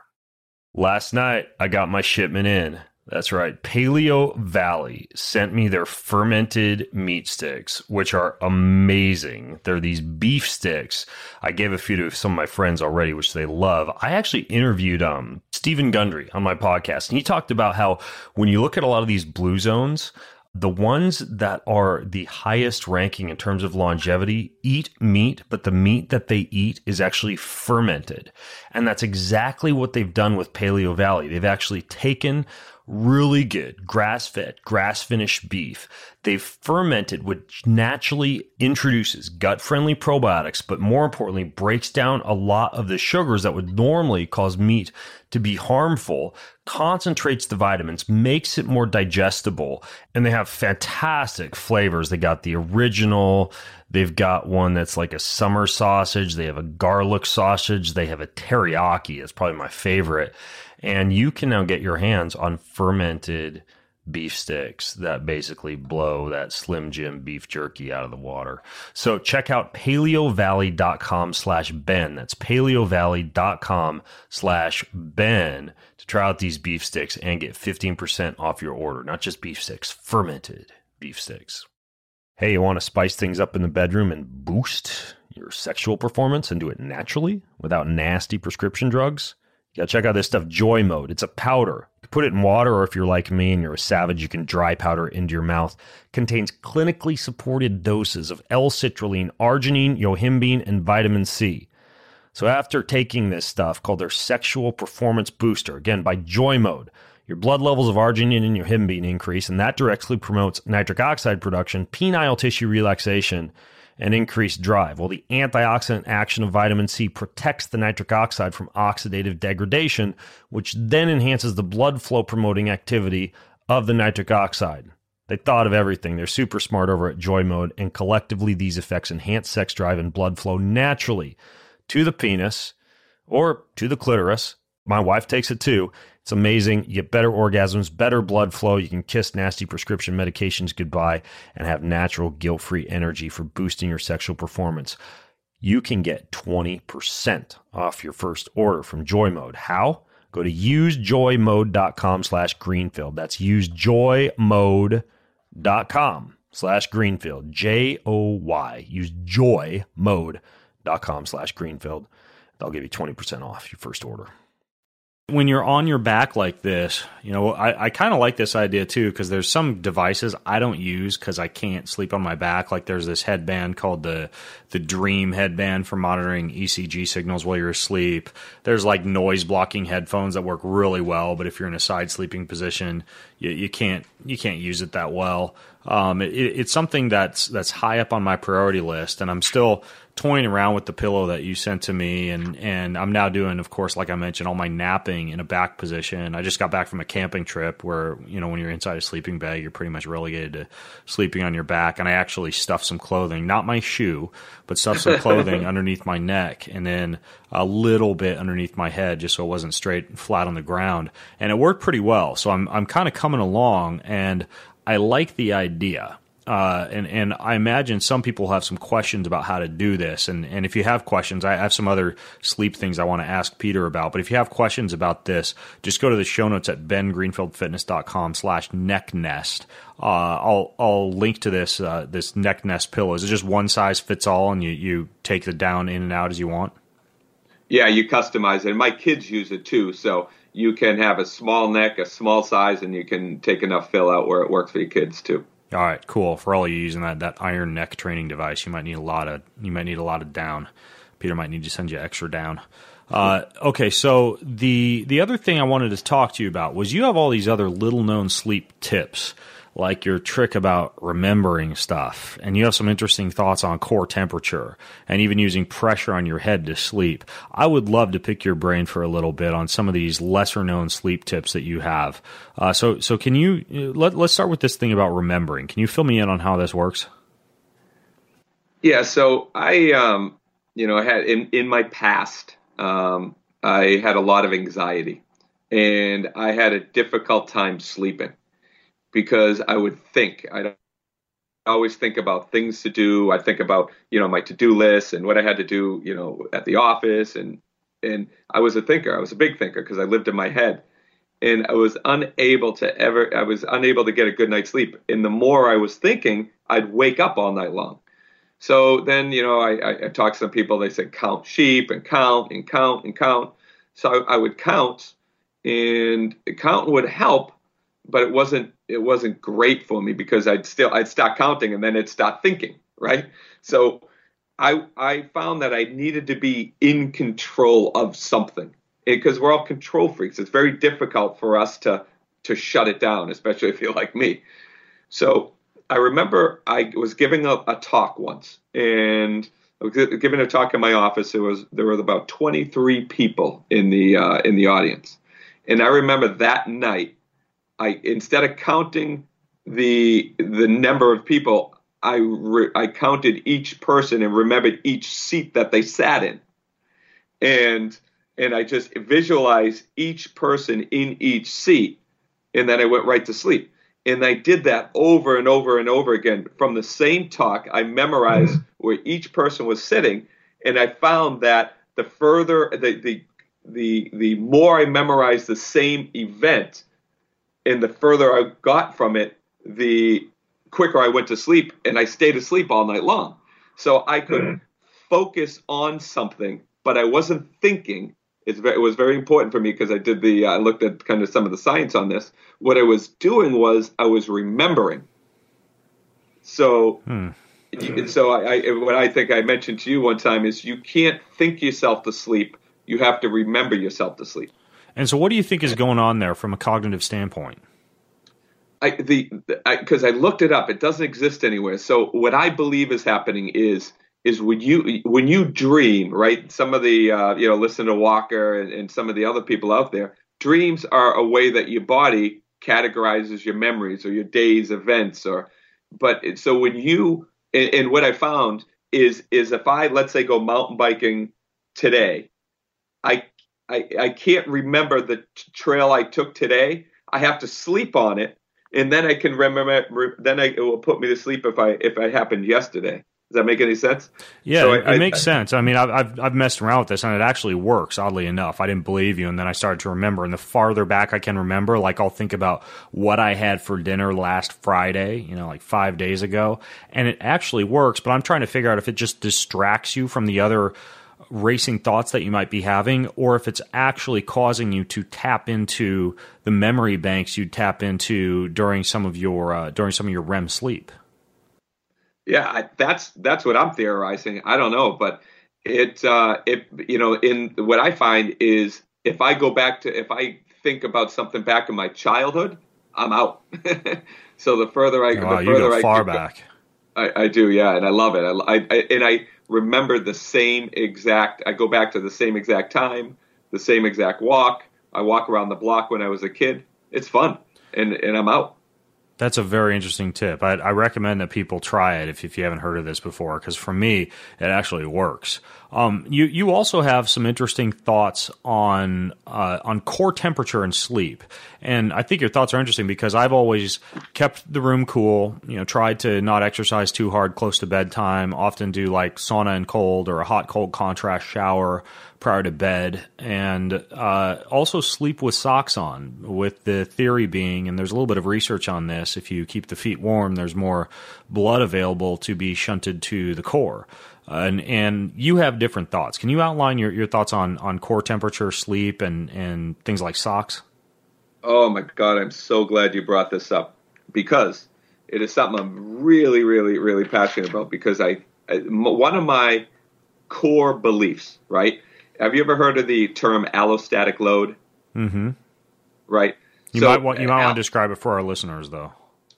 Last night, I got my shipment in. That's right. Paleo Valley sent me their fermented meat sticks, which are amazing. They're these beef sticks. I gave a few to some of my friends already, which they love. I actually interviewed um, Stephen Gundry on my podcast, and he talked about how when you look at a lot of these blue zones, the ones that are the highest ranking in terms of longevity eat meat, but the meat that they eat is actually fermented. And that's exactly what they've done with Paleo Valley. They've actually taken really good grass-fed, grass-finished beef. They've fermented, which naturally introduces gut-friendly probiotics, but more importantly, breaks down a lot of the sugars that would normally cause meat to be harmful, concentrates the vitamins, makes it more digestible, and they have fantastic flavors. They got the original, they've got one that's like a summer sausage, they have a garlic sausage, they have a teriyaki, that's probably my favorite. And you can now get your hands on fermented beef sticks that basically blow that Slim Jim beef jerky out of the water. So check out paleovalley.com slash Ben. That's paleovalley.com slash Ben to try out these beef sticks and get fifteen percent off your order. Not just beef sticks, fermented beef sticks. Hey, you want to spice things up in the bedroom and boost your sexual performance and do it naturally without nasty prescription drugs? You gotta check out this stuff, Joy Mode. It's a powder. You can put it in water, or if you're like me and you're a savage, you can dry powder it into your mouth. Contains clinically supported doses of L-citrulline, arginine, yohimbine, and vitamin C. So after taking this stuff called their Sexual Performance Booster, again by Joy Mode, Your blood levels of arginine in your hembean increase, and that directly promotes nitric oxide production, penile tissue relaxation, and increased drive. Well, the antioxidant action of vitamin C protects the nitric oxide from oxidative degradation, which then enhances the blood flow promoting activity of the nitric oxide. They thought of everything. They're super smart over at Joy Mode, and collectively these effects enhance sex drive and blood flow naturally to the penis or to the clitoris. My wife takes it too. It's amazing. You get better orgasms, better blood flow. You can kiss nasty prescription medications goodbye and have natural guilt-free energy for boosting your sexual performance. You can get twenty percent off your first order from Joy Mode. How? Go to usejoymode.com slash Greenfield. That's usejoymode.com slash Greenfield. J O Y. Usejoymode.com slash Greenfield. They'll give you twenty percent off your first order. When you're on your back like this, you know, I, I kind of like this idea too, because there's some devices I don't use because I can't sleep on my back. Like there's this headband called the the Dream headband for monitoring E C G signals while you're asleep. There's like noise blocking headphones that work really well, but if you're in a side sleeping position, you, you can't you can't use it that well. Um, it, it's something that's that's high up on my priority list, and I'm still toying around with the pillow that you sent to me, and and I'm now doing, of course, like I mentioned, all my napping in a back position. I just got back from a camping trip where, you know, when you're inside a sleeping bag, you're pretty much relegated to sleeping on your back, and I actually stuffed some clothing, not my shoe, but stuffed some clothing underneath my neck, and then a little bit underneath my head, just so it wasn't straight and flat on the ground, and it worked pretty well. So I'm I'm kind of coming along, and I like the idea. Uh, and, and I imagine some people have some questions about how to do this. And, and if you have questions, I have some other sleep things I want to ask Peter about. But if you have questions about this, just go to the show notes at bengreenfieldfitness.com slash necknest. Uh, I'll, I'll link to this, uh, this neck nest pillow. Is it just one size fits all and you, you take the down in and out as you want? Yeah, you customize it. My kids use it too. So you can have a small neck, a small size, and you can take enough fill out where it works for your kids too. All right, cool. For all of you using that, that iron neck training device, you might need a lot of you might need a lot of down. Peter might need to send you extra down. Uh, okay, so the the other thing I wanted to talk to you about was you have all these other little known sleep tips, like your trick about remembering stuff, and you have some interesting thoughts on core temperature and even using pressure on your head to sleep. I would love to pick your brain for a little bit on some of these lesser known sleep tips that you have. Uh, so, so can you let, let's start with this thing about remembering. Can you fill me in on how this works? Yeah. So I, um, you know, I had in, in my past, um, I had a lot of anxiety, and I had a difficult time sleeping, because I would think, I'd always think about things to do. I think about, you know, my to-do list and what I had to do, you know, at the office. And, and I was a thinker. I was a big thinker because I lived in my head, and I was unable to ever, I was unable to get a good night's sleep. And the more I was thinking, I'd wake up all night long. So then, you know, I, I, I talked to some people, they said, count sheep and count and count and count. So I, I would count, and count would help, but it wasn't it wasn't great for me, because I'd still I'd start counting and then it'd start thinking, right? So I I found that I needed to be in control of something, because we're all control freaks. It's very difficult for us to to shut it down, especially if you're like me. So I remember I was giving a, a talk once, and I was giving a talk in my office. There was there were about twenty-three people in the uh, in the audience, and I remember that night, I, instead of counting the the number of people, I re, I counted each person and remembered each seat that they sat in, and and I just visualized each person in each seat, and then I went right to sleep. And I did that over and over and over again from the same talk. I memorized where each person was sitting, and I found that the further the the the the more I memorized the same event, and the further I got from it, the quicker I went to sleep, and I stayed asleep all night long. So I could mm. focus on something, but I wasn't thinking. It's very, it was very important for me, because I did the, I looked at kind of some of the science on this. What I was doing was I was remembering. So, hmm. so I, I, what I think I mentioned to you one time is you can't think yourself to sleep. You have to remember yourself to sleep. And so what do you think is going on there from a cognitive standpoint? I, the because I, I looked it up, it doesn't exist anywhere. So what I believe is happening is is when you when you dream, right? Some of the uh, you know, listen to Walker and, and some of the other people out there. Dreams are a way that your body categorizes your memories or your day's events, or but so when you and, and what I found is is if I, let's say, go mountain biking today, I I, I can't remember the trail I took today. I have to sleep on it. And then I can remember. Then I, it will put me to sleep if I if it happened yesterday. Does that make any sense? Yeah, so it, I, it makes I, sense. I mean, I've, I've I've messed around with this, and it actually works. Oddly enough, I didn't believe you, and then I started to remember. And the farther back I can remember, like I'll think about what I had for dinner last Friday, you know, like five days ago, and it actually works. But I'm trying to figure out if it just distracts you from the other racing thoughts that you might be having, or if it's actually causing you to tap into the memory banks you tap into during some of your uh, during some of your R E M sleep. Yeah, I, that's that's what I'm theorizing. I don't know, but it uh, it you know, in what I find is if I go back to if I think about something back in my childhood, I'm out. So the further I wow, the you further go I far go, back. I, I do, yeah, and I love it. I, I, and I remember the same exact. I go back to the same exact time, the same exact walk. I walk around the block when I was a kid. It's fun, and and I'm out. That's a very interesting tip. I, I recommend that people try it if, if you haven't heard of this before, because for me, it actually works. Um, you you also have some interesting thoughts on uh, on core temperature and sleep, and I think your thoughts are interesting because I've always kept the room cool. You know, tried to not exercise too hard close to bedtime. Often do like sauna and cold or a hot cold contrast shower prior to bed, and uh, also sleep with socks on, with the theory being, and there's a little bit of research on this, if you keep the feet warm, there's more blood available to be shunted to the core. Uh, and, and you have different thoughts. Can you outline your, your thoughts on, on core temperature, sleep, and, and things like socks? Oh my God, I'm so glad you brought this up, because it is something I'm really, really, really passionate about, because I, I one of my core beliefs, right? Have you ever heard of the term allostatic load? Mm-hmm. Right. You so, might want you might al- want to describe it for our listeners, though.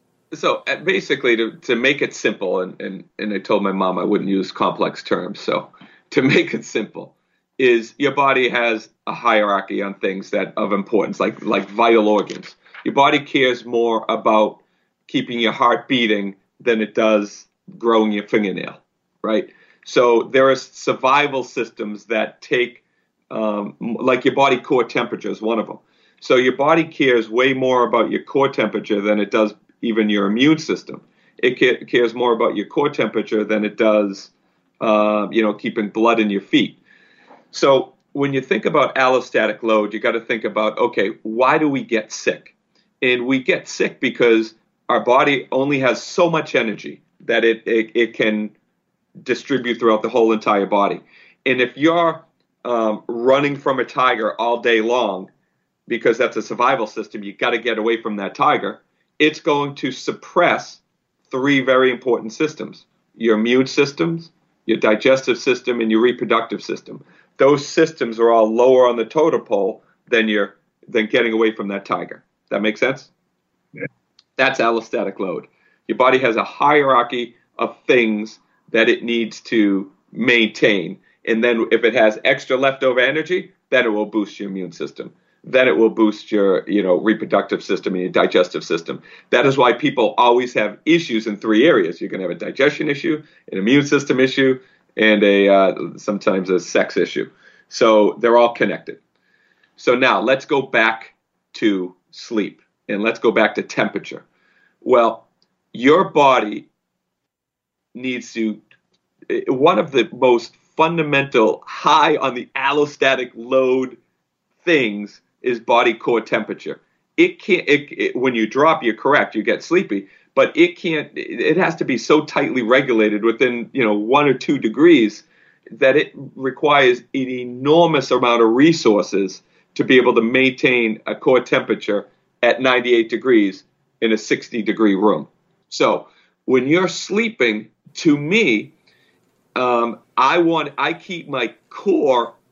So uh, basically, to to make it simple, and, and and I told my mom I wouldn't use complex terms. So to make it simple, is your body has a hierarchy on things that of importance, like like vital organs. Your body cares more about keeping your heart beating than it does growing your fingernail, right? So there are survival systems that take, um, like your body core temperature is one of them. So your body cares way more about your core temperature than it does even your immune system. It ca- cares more about your core temperature than it does, uh, you know, keeping blood in your feet. So when you think about allostatic load, you got to think about, okay, why do we get sick? And we get sick because our body only has so much energy that it it, it can distribute throughout the whole entire body. And if you're um, running from a tiger all day long, because that's a survival system, you got to get away from that tiger, it's going to suppress three very important systems: your immune systems, your digestive system, and your reproductive system. Those systems are all lower on the totem pole than your than getting away from that tiger. That makes sense? Yeah. That's allostatic load. Your body has a hierarchy of things that it needs to maintain. And then if it has extra leftover energy, then it will boost your immune system. Then it will boost your, you know, reproductive system and your digestive system. That is why people always have issues in three areas. You're going to have a digestion issue, an immune system issue, and a uh, sometimes a sex issue. So they're all connected. So now let's go back to sleep, and let's go back to temperature. Well, your body needs to, one of the most fundamental high on the allostatic load things is body core temperature. It can't, it, it, when you drop, you're correct, you get sleepy, but it can't, it has to be so tightly regulated within, you know, one or two degrees that it requires an enormous amount of resources to be able to maintain a core temperature at ninety-eight degrees in a sixty degree room. So when you're sleeping, to me, um, I want, I keep my core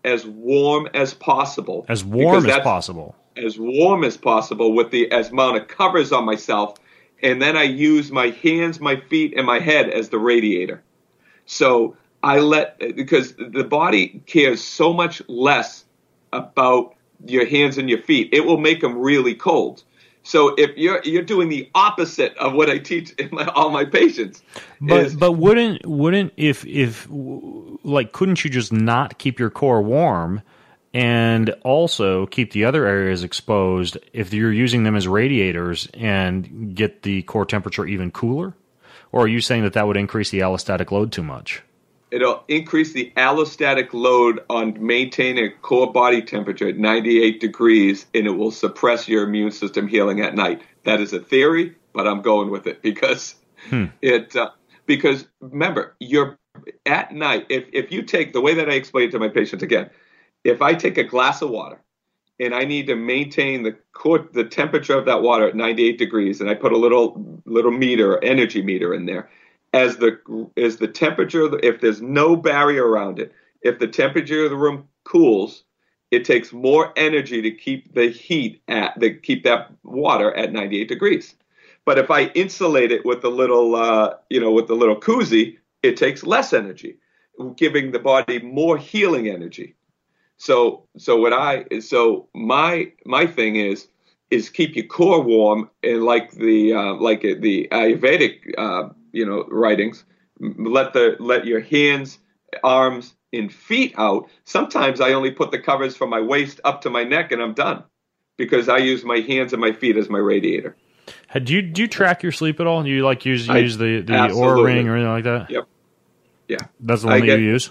as warm as possible. As warm as possible. As warm as possible with the as amount of covers on myself. And then I use my hands, my feet, and my head as the radiator. So I let, because the body cares so much less about your hands and your feet, it will make them really cold. So if you're you're doing the opposite of what I teach in my, all my patients, but is, but wouldn't wouldn't if if like couldn't you just not keep your core warm and also keep the other areas exposed if you're using them as radiators and get the core temperature even cooler? Or are you saying that that would increase the allostatic load too much? It'll increase the allostatic load on maintaining a core body temperature at ninety-eight degrees, and it will suppress your immune system healing at night. That is a theory, but I'm going with it because hmm. it uh, because remember, you're at night. If if you take the way that I explain it to my patients again, if I take a glass of water and I need to maintain the core, the temperature of that water at ninety-eight degrees, and I put a little little meter, energy meter in there. As the as the temperature, if there's no barrier around it, if the temperature of the room cools, it takes more energy to keep the heat at to keep that water at ninety-eight degrees. But if I insulate it with a little, uh, you know, with the little koozie, it takes less energy, giving the body more healing energy. So so what I so my my thing is is keep your core warm, and like the uh, like the Ayurvedic. Uh, you know, writings, let the, let your hands, arms, and feet out. Sometimes I only put the covers from my waist up to my neck and I'm done because I use my hands and my feet as my radiator. Do you, do you track your sleep at all? Do you like use, I, use the, the Oura Ring or anything like that? Yep. Yeah. That's the one I that get, you use?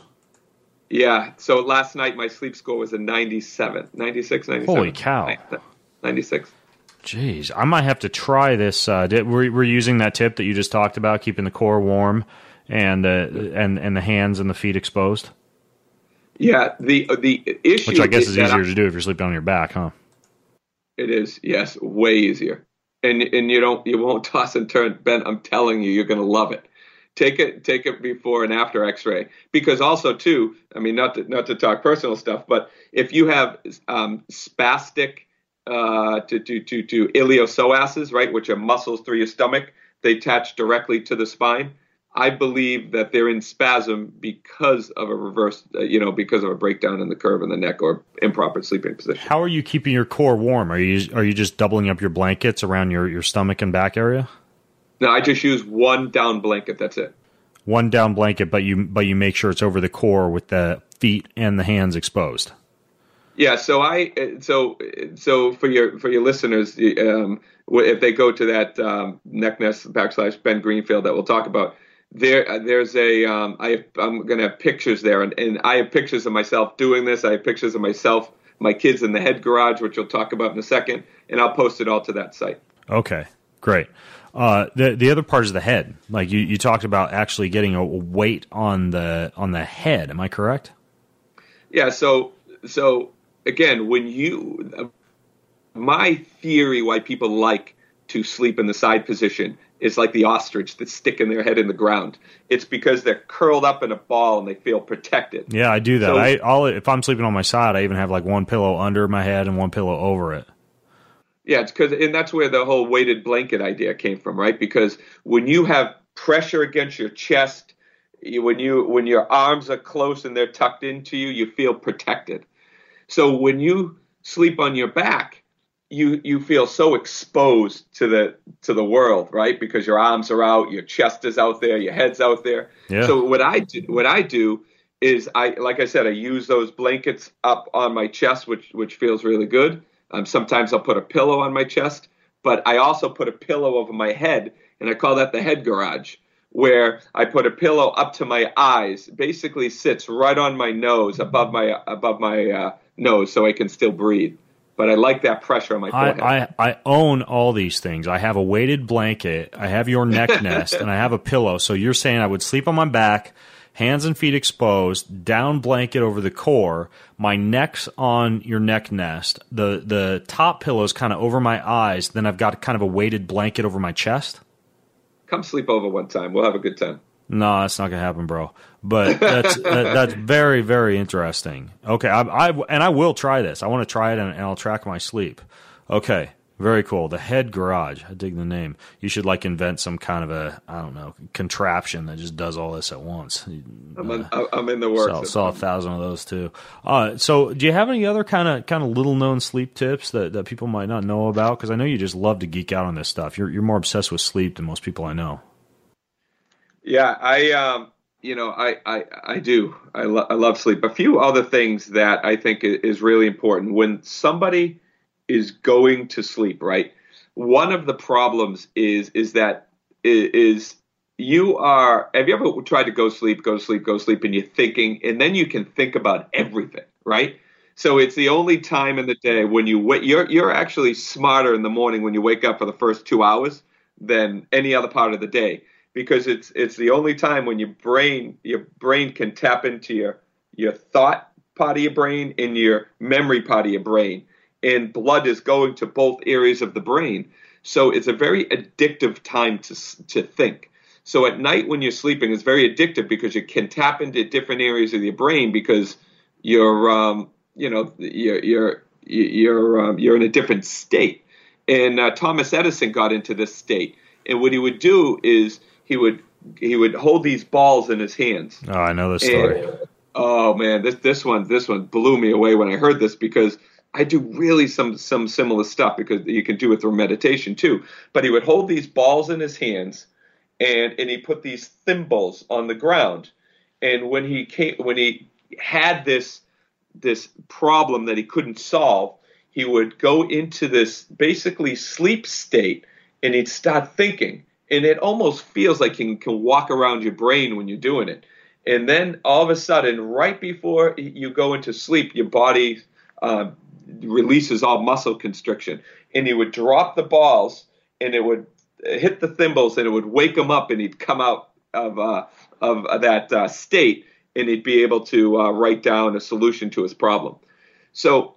Yeah. So last night my sleep score was a ninety-seven, ninety-six, ninety-seven. Holy cow. ninety-six. Jeez, I might have to try this. Uh, did, we're, we're using that tip that you just talked about, keeping the core warm and the and and the hands and the feet exposed. Yeah, the the issue, which I guess is, is easier I, to do if you're sleeping on your back, huh? It is, yes, way easier, and and you don't you won't toss and turn. Ben, I'm telling you, you're going to love it. Take it take it before and after X-ray, because also too, I mean, not to, not to talk personal stuff, but if you have um, spastic. Uh, to, to, to, to iliopsoases, right, which are muscles through your stomach. They attach directly to the spine. I believe that they're in spasm because of a reverse, uh, you know, because of a breakdown in the curve in the neck or improper sleeping position. How are you keeping your core warm? Are you are you just doubling up your blankets around your, your stomach and back area? No, I just use one down blanket. That's it. One down blanket, but you but you make sure it's over the core with the feet and the hands exposed. Yeah, so I so so for your for your listeners, um, if they go to that um, necknest backslash Ben Greenfield that we'll talk about, there there's a um, I have, I'm gonna have pictures there, and, and I have pictures of myself doing this. I have pictures of myself, my kids in the head garage, which we'll talk about in a second, and I'll post it all to that site. Okay, great. Uh, the the other part is the head. Like you, you talked about actually getting a weight on the on the head. Am I correct? Yeah. So so. Again, when you, uh, my theory why people like to sleep in the side position is like the ostrich that's sticking their head in the ground. It's because they're curled up in a ball and they feel protected. Yeah, I do that. So, I, I'll, if I'm sleeping on my side, I even have like one pillow under my head and one pillow over it. Yeah, it's because, and that's where the whole weighted blanket idea came from, right? Because when you have pressure against your chest, you, when you when your arms are close and they're tucked into you, you feel protected. So when you sleep on your back, you you feel so exposed to the to the world, right? Because your arms are out, your chest is out there, your head's out there. Yeah. So what I do, what I do is I, like I said, I use those blankets up on my chest, which which feels really good. Um, sometimes I'll put a pillow on my chest, but I also put a pillow over my head, and I call that the head garage, where I put a pillow up to my eyes, basically sits right on my nose, above my above my uh, nose, so I can still breathe. But I like that pressure on my forehead. I, I, I own all these things. I have a weighted blanket, I have your neck nest, and I have a pillow. So you're saying I would sleep on my back, hands and feet exposed, down blanket over the core, my neck's on your neck nest, the the top pillow's kind of over my eyes, then I've got kind of a weighted blanket over my chest? Come sleep over one time. We'll have a good time. No, that's not gonna happen, bro. But that's that, that's very, very interesting. Okay, I, I and I will try this. I want to try it, and, and I'll track my sleep. Okay, very cool. The Head Garage. I dig the name. You should like invent some kind of a I don't know contraption that just does all this at once. I'm, in, uh, I'm in the works. Saw, saw a thousand of those too. Uh, so, do you have any other kind of kind of little known sleep tips that, that people might not know about? Because I know you just love to geek out on this stuff. You're you're more obsessed with sleep than most people I know. Yeah, I, um, you know, I, I, I do. I, lo- I love sleep. A few other things that I think is really important when somebody is going to sleep, right? One of the problems is, is that is you are, have you ever tried to go sleep, go to sleep, go to sleep, and you're thinking, and then you can think about everything, right? So it's the only time in the day when you wait, you're, you're actually smarter in the morning when you wake up for the first two hours than any other part of the day. Because it's it's the only time when your brain your brain can tap into your your thought part of your brain and your memory part of your brain, and blood is going to both areas of the brain. So it's a very addictive time to to think. So at night when you're sleeping, it's very addictive because you can tap into different areas of your brain because you're um you know you're you're you're um, you're in a different state. And uh, Thomas Edison got into this state, and what he would do is He would he would hold these balls in his hands. Oh, I know this story. And, oh man, this this one this one blew me away when I heard this because I do really some some similar stuff because you can do it through meditation too. But he would hold these balls in his hands, and and he put these thimbles on the ground. And when he came when he had this this problem that he couldn't solve, he would go into this basically sleep state, and he'd start thinking. And it almost feels like you can walk around your brain when you're doing it. And then all of a sudden, right before you go into sleep, your body uh, releases all muscle constriction. And he would drop the balls, and it would hit the thimbles, and it would wake him up, and he'd come out of uh, of that uh, state, and he'd be able to uh, write down a solution to his problem. So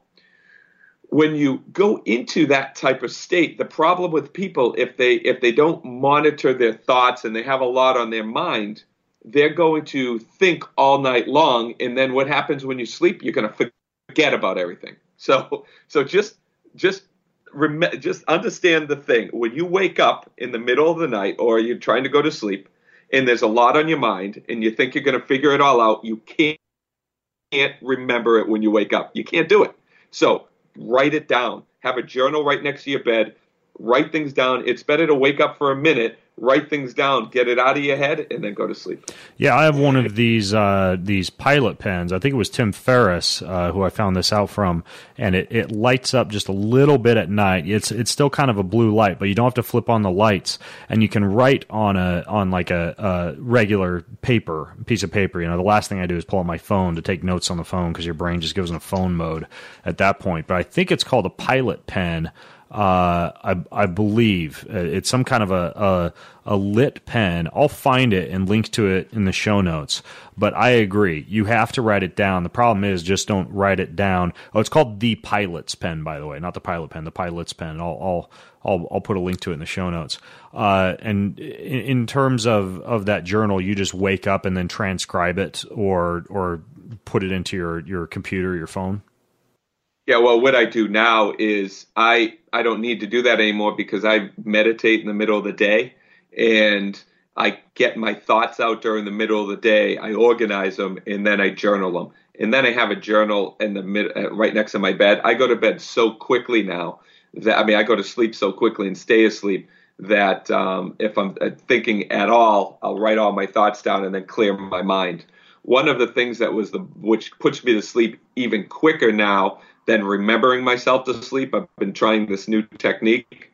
when you go into that type of state, the problem with people, if they if they don't monitor their thoughts and they have a lot on their mind, they're going to think all night long. And then what happens when you sleep? You're going to forget about everything. So so just just rem- just understand the thing. When you wake up in the middle of the night or you're trying to go to sleep and there's a lot on your mind and you think you're going to figure it all out, you can't, can't remember it when you wake up. You can't do it. So write it down. Have a journal right next to your bed. Write things down. It's better to wake up for a minute, write things down, get it out of your head, and then go to sleep. Yeah, I have one of these uh, these Pilot pens. I think it was Tim Ferriss uh, who I found this out from, and it, it lights up just a little bit at night. It's it's still kind of a blue light, but you don't have to flip on the lights, and you can write on a on like a, a regular paper piece of paper. You know, the last thing I do is pull out my phone to take notes on the phone because your brain just goes in a phone mode at that point. But I think it's called a Pilot pen. Uh, I, I believe it's some kind of a, a, a lit pen. I'll find it and link to it in the show notes. But I agree. You have to write it down. The problem is just don't write it down. Oh, it's called the Pilot's pen, by the way, not the Pilot pen, the Pilot's pen. I'll, I'll, I'll, I'll put a link to it in the show notes. Uh, and in, in terms of, of that journal, you just wake up and then transcribe it or, or put it into your, your computer, your phone. Yeah, well, what I do now is I I don't need to do that anymore because I meditate in the middle of the day, and I get my thoughts out during the middle of the day. I organize them, and then I journal them. And then I have a journal in the mid, uh, right next to my bed. I go to bed so quickly now that, I mean, I go to sleep so quickly and stay asleep that um, if I'm thinking at all, I'll write all my thoughts down and then clear my mind. One of the things that was the which puts me to sleep even quicker now than remembering myself to sleep, I've been trying this new technique,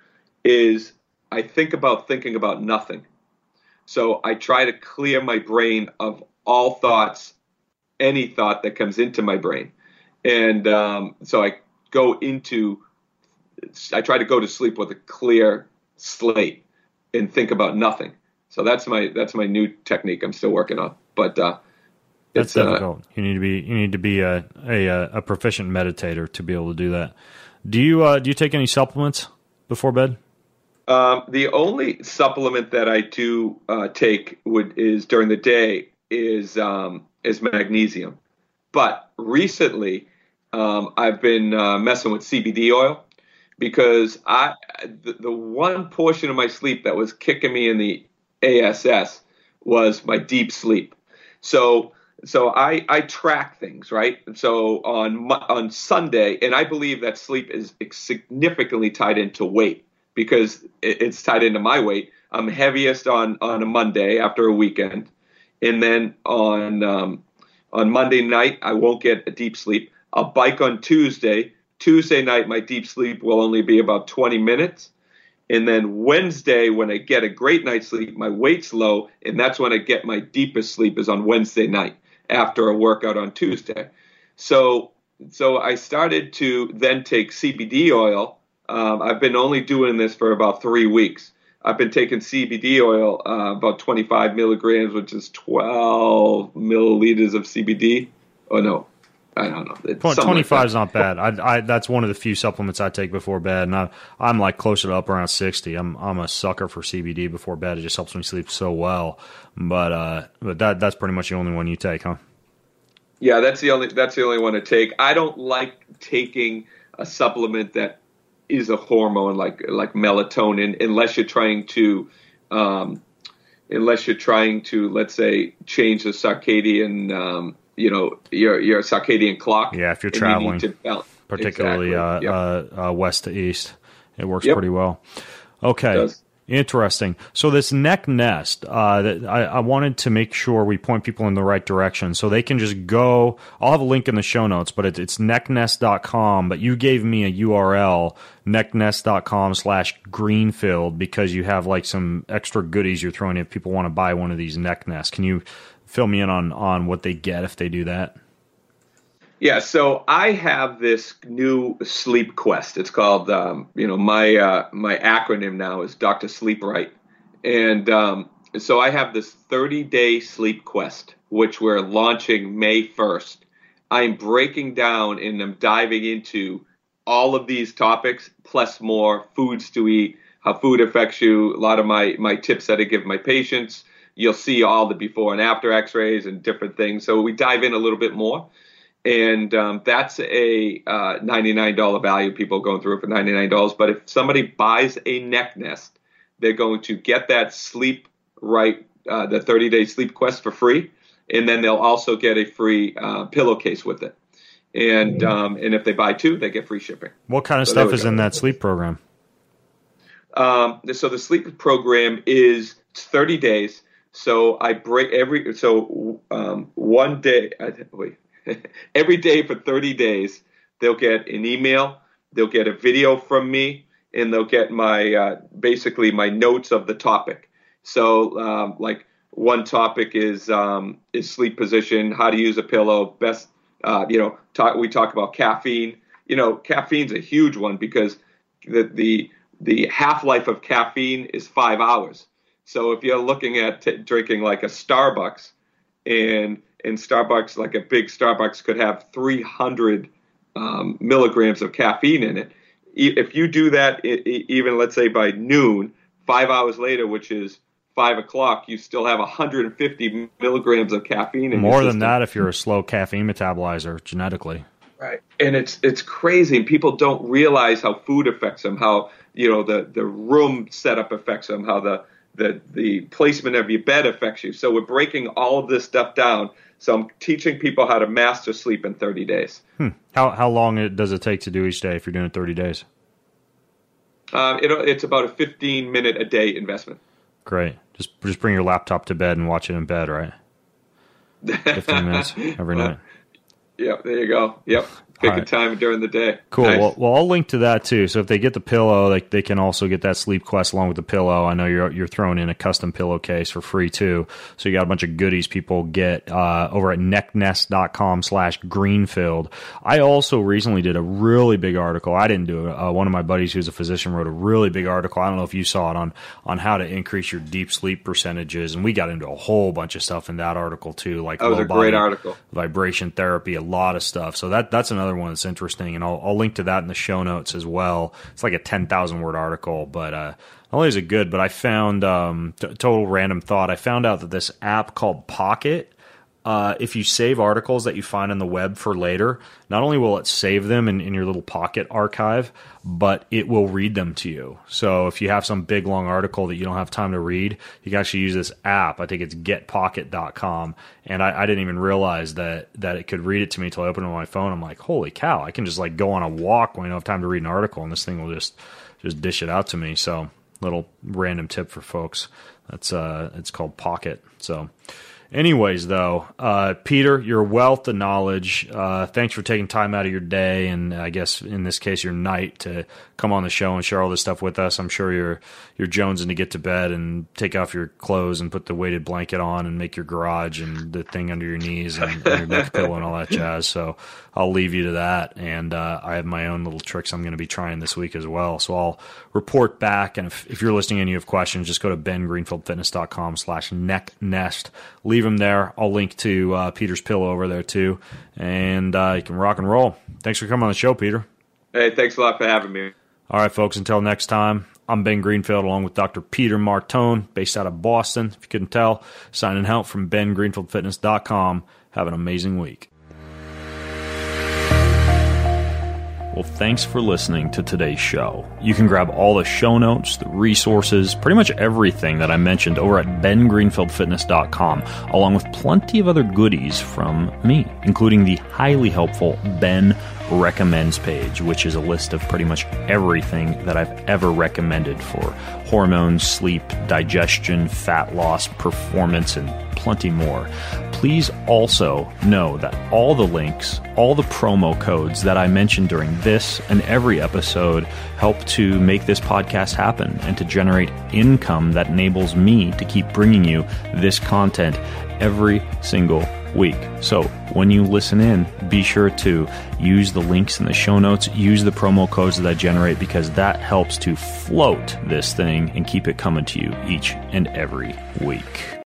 is I think about thinking about nothing. So I try to clear my brain of all thoughts, any thought that comes into my brain. And um, so I go into, I try to go to sleep with a clear slate and think about nothing. So that's my that's my new technique I'm still working on. But uh, That's difficult. Uh, you need to be you need to be a, a a proficient meditator to be able to do that. Do you uh, do you take any supplements before bed? Um, the only supplement that I do uh, take would is during the day is um, is magnesium. But recently, um, I've been uh, messing with C B D oil because I the, the one portion of my sleep that was kicking me in the ass was my deep sleep. So so I, I track things, right? So on on Sunday, and I believe that sleep is significantly tied into weight because it's tied into my weight. I'm heaviest on, on a Monday after a weekend, and then on um, on Monday night I won't get a deep sleep. I'll bike on Tuesday. Tuesday night my deep sleep will only be about twenty minutes. And then Wednesday, when I get a great night's sleep, my weight's low, and that's when I get my deepest sleep is on Wednesday night after a workout on Tuesday. So so I started to then take C B D oil. Um, I've been only doing this for about three weeks. I've been taking C B D oil, uh, about twenty-five milligrams, which is twelve milliliters of C B D. Oh, no. I don't know. It's twenty-five like is not bad. I, I, that's one of the few supplements I take before bed, and I, I'm like closer to up around sixty. I'm I'm a sucker for C B D before bed. It just helps me sleep so well. But uh, but that that's pretty much the only one you take, huh? Yeah, that's the only that's the only one to take. I don't like taking a supplement that is a hormone like like melatonin unless you're trying to um, unless you're trying to let's say change the circadian. Um, you know, your your circadian clock. Yeah, if you're traveling, you particularly exactly. uh, yep. uh, uh, west to east, it works yep. pretty well. Okay, interesting. So this neck nest, uh, that I, I wanted to make sure we point people in the right direction, so they can just go. I'll have a link in the show notes, but it, it's neck nest dot com. But you gave me a U R L, neck nest dot com slash greenfield, because you have like some extra goodies you're throwing in if people want to buy one of these neck nests. Can you fill me in on, on what they get if they do that? Yeah, so I have this new sleep quest. It's called, um, you know, my uh, my acronym now is Doctor Sleep Right. And um, so I have this thirty-day sleep quest, which we're launching May first. I'm breaking down and I'm diving into all of these topics, plus more foods to eat, how food affects you, a lot of my, my tips that I give my patients. You'll see all the before and after x-rays and different things. So we dive in a little bit more. And um, that's a uh, ninety-nine dollars value. People going through it for ninety-nine dollars. But if somebody buys a neck nest, they're going to get that sleep right, uh, the thirty-day sleep quest for free. And then they'll also get a free uh, pillowcase with it. And um, and if they buy two, they get free shipping. What kind of so stuff is go. in that sleep program? Um, so the sleep program is thirty days. So I break every so um, one day. I, wait, every day for thirty days, they'll get an email, they'll get a video from me, and they'll get my uh, basically my notes of the topic. So um, like one topic is um, is sleep position, how to use a pillow, best. Uh, you know, talk, we talk about caffeine. You know, caffeine's a huge one because the the the half-life of caffeine is five hours. So if you're looking at t- drinking like a Starbucks, and in Starbucks, like a big Starbucks could have three hundred um, milligrams of caffeine in it. E- if you do that, it, it, even let's say by noon, five hours later, which is five o'clock, you still have one hundred fifty milligrams of caffeine in More your than that if you're a slow caffeine metabolizer genetically. Right. And it's it's crazy. And people don't realize how food affects them, how, you know, the, the room setup affects them, how the The, the placement of your bed affects you. So we're breaking all of this stuff down. So I'm teaching people how to master sleep in thirty days. Hmm. How how long it, does it take to do each day if you're doing thirty days? Um, it, it's about a fifteen minute a day investment. Great. Just just bring your laptop to bed and watch it in bed, right? fifteen minutes every night. Yep, there you go. Yep. Pick right. a time during the day. Cool. Nice. Well, well, I'll link to that too. So if they get the pillow, they they can also get that sleep quest along with the pillow. I know you're you're throwing in a custom pillowcase for free too. So you got a bunch of goodies people get uh, over at necknest dot com slash greenfield. I also recently did a really big article. I didn't do it. Uh, one of my buddies who's a physician wrote a really big article. I don't know if you saw it on on how to increase your deep sleep percentages, and we got into a whole bunch of stuff in that article too, like that was low a great body article, vibration therapy, a lot of stuff. So that that's another another one that's interesting, and I'll, I'll link to that in the show notes as well. It's like a ten thousand word article, but uh, not only is it good, but I found, um, t- total random thought, I found out that this app called Pocket, Uh, if you save articles that you find on the web for later, not only will it save them in, in your little Pocket archive, but it will read them to you. So if you have some big, long article that you don't have time to read, you can actually use this app. I think it's get pocket dot com. And I, I didn't even realize that that it could read it to me until I opened it on my phone. I'm like, holy cow, I can just like go on a walk when I don't have time to read an article, and this thing will just, just dish it out to me. So little random tip for folks. That's uh, it's called Pocket. So anyways, though, uh, Peter, your wealth of knowledge, uh, thanks for taking time out of your day, and I guess in this case your night, to come on the show and share all this stuff with us. I'm sure you're you're jonesing to get to bed and take off your clothes and put the weighted blanket on and make your garage and the thing under your knees and, and your neck pillow and all that jazz. So I'll leave you to that, and uh, I have my own little tricks I'm going to be trying this week as well. So I'll report back, and if, if you're listening and you have questions, just go to ben greenfield fitness dot com slash neck nest. Leave them there. I'll link to uh, Peter's pillow over there too, and uh, you can rock and roll. Thanks for coming on the show, Peter. Hey, thanks a lot for having me. All right, folks, until next time, I'm Ben Greenfield along with Doctor Peter Martone, based out of Boston, if you couldn't tell, signing out from ben greenfield fitness dot com. Have an amazing week. Well, thanks for listening to today's show. You can grab all the show notes, the resources, pretty much everything that I mentioned over at ben greenfield fitness dot com, along with plenty of other goodies from me, including the highly helpful Ben Recommends page, which is a list of pretty much everything that I've ever recommended for hormones, sleep, digestion, fat loss, performance, and plenty more. Please also know that all the links, all the promo codes that I mentioned during this and every episode help to make this podcast happen and to generate income that enables me to keep bringing you this content every single week. So when you listen in, be sure to use the links in the show notes, use the promo codes that I generate, because that helps to float this thing and keep it coming to you each and every week.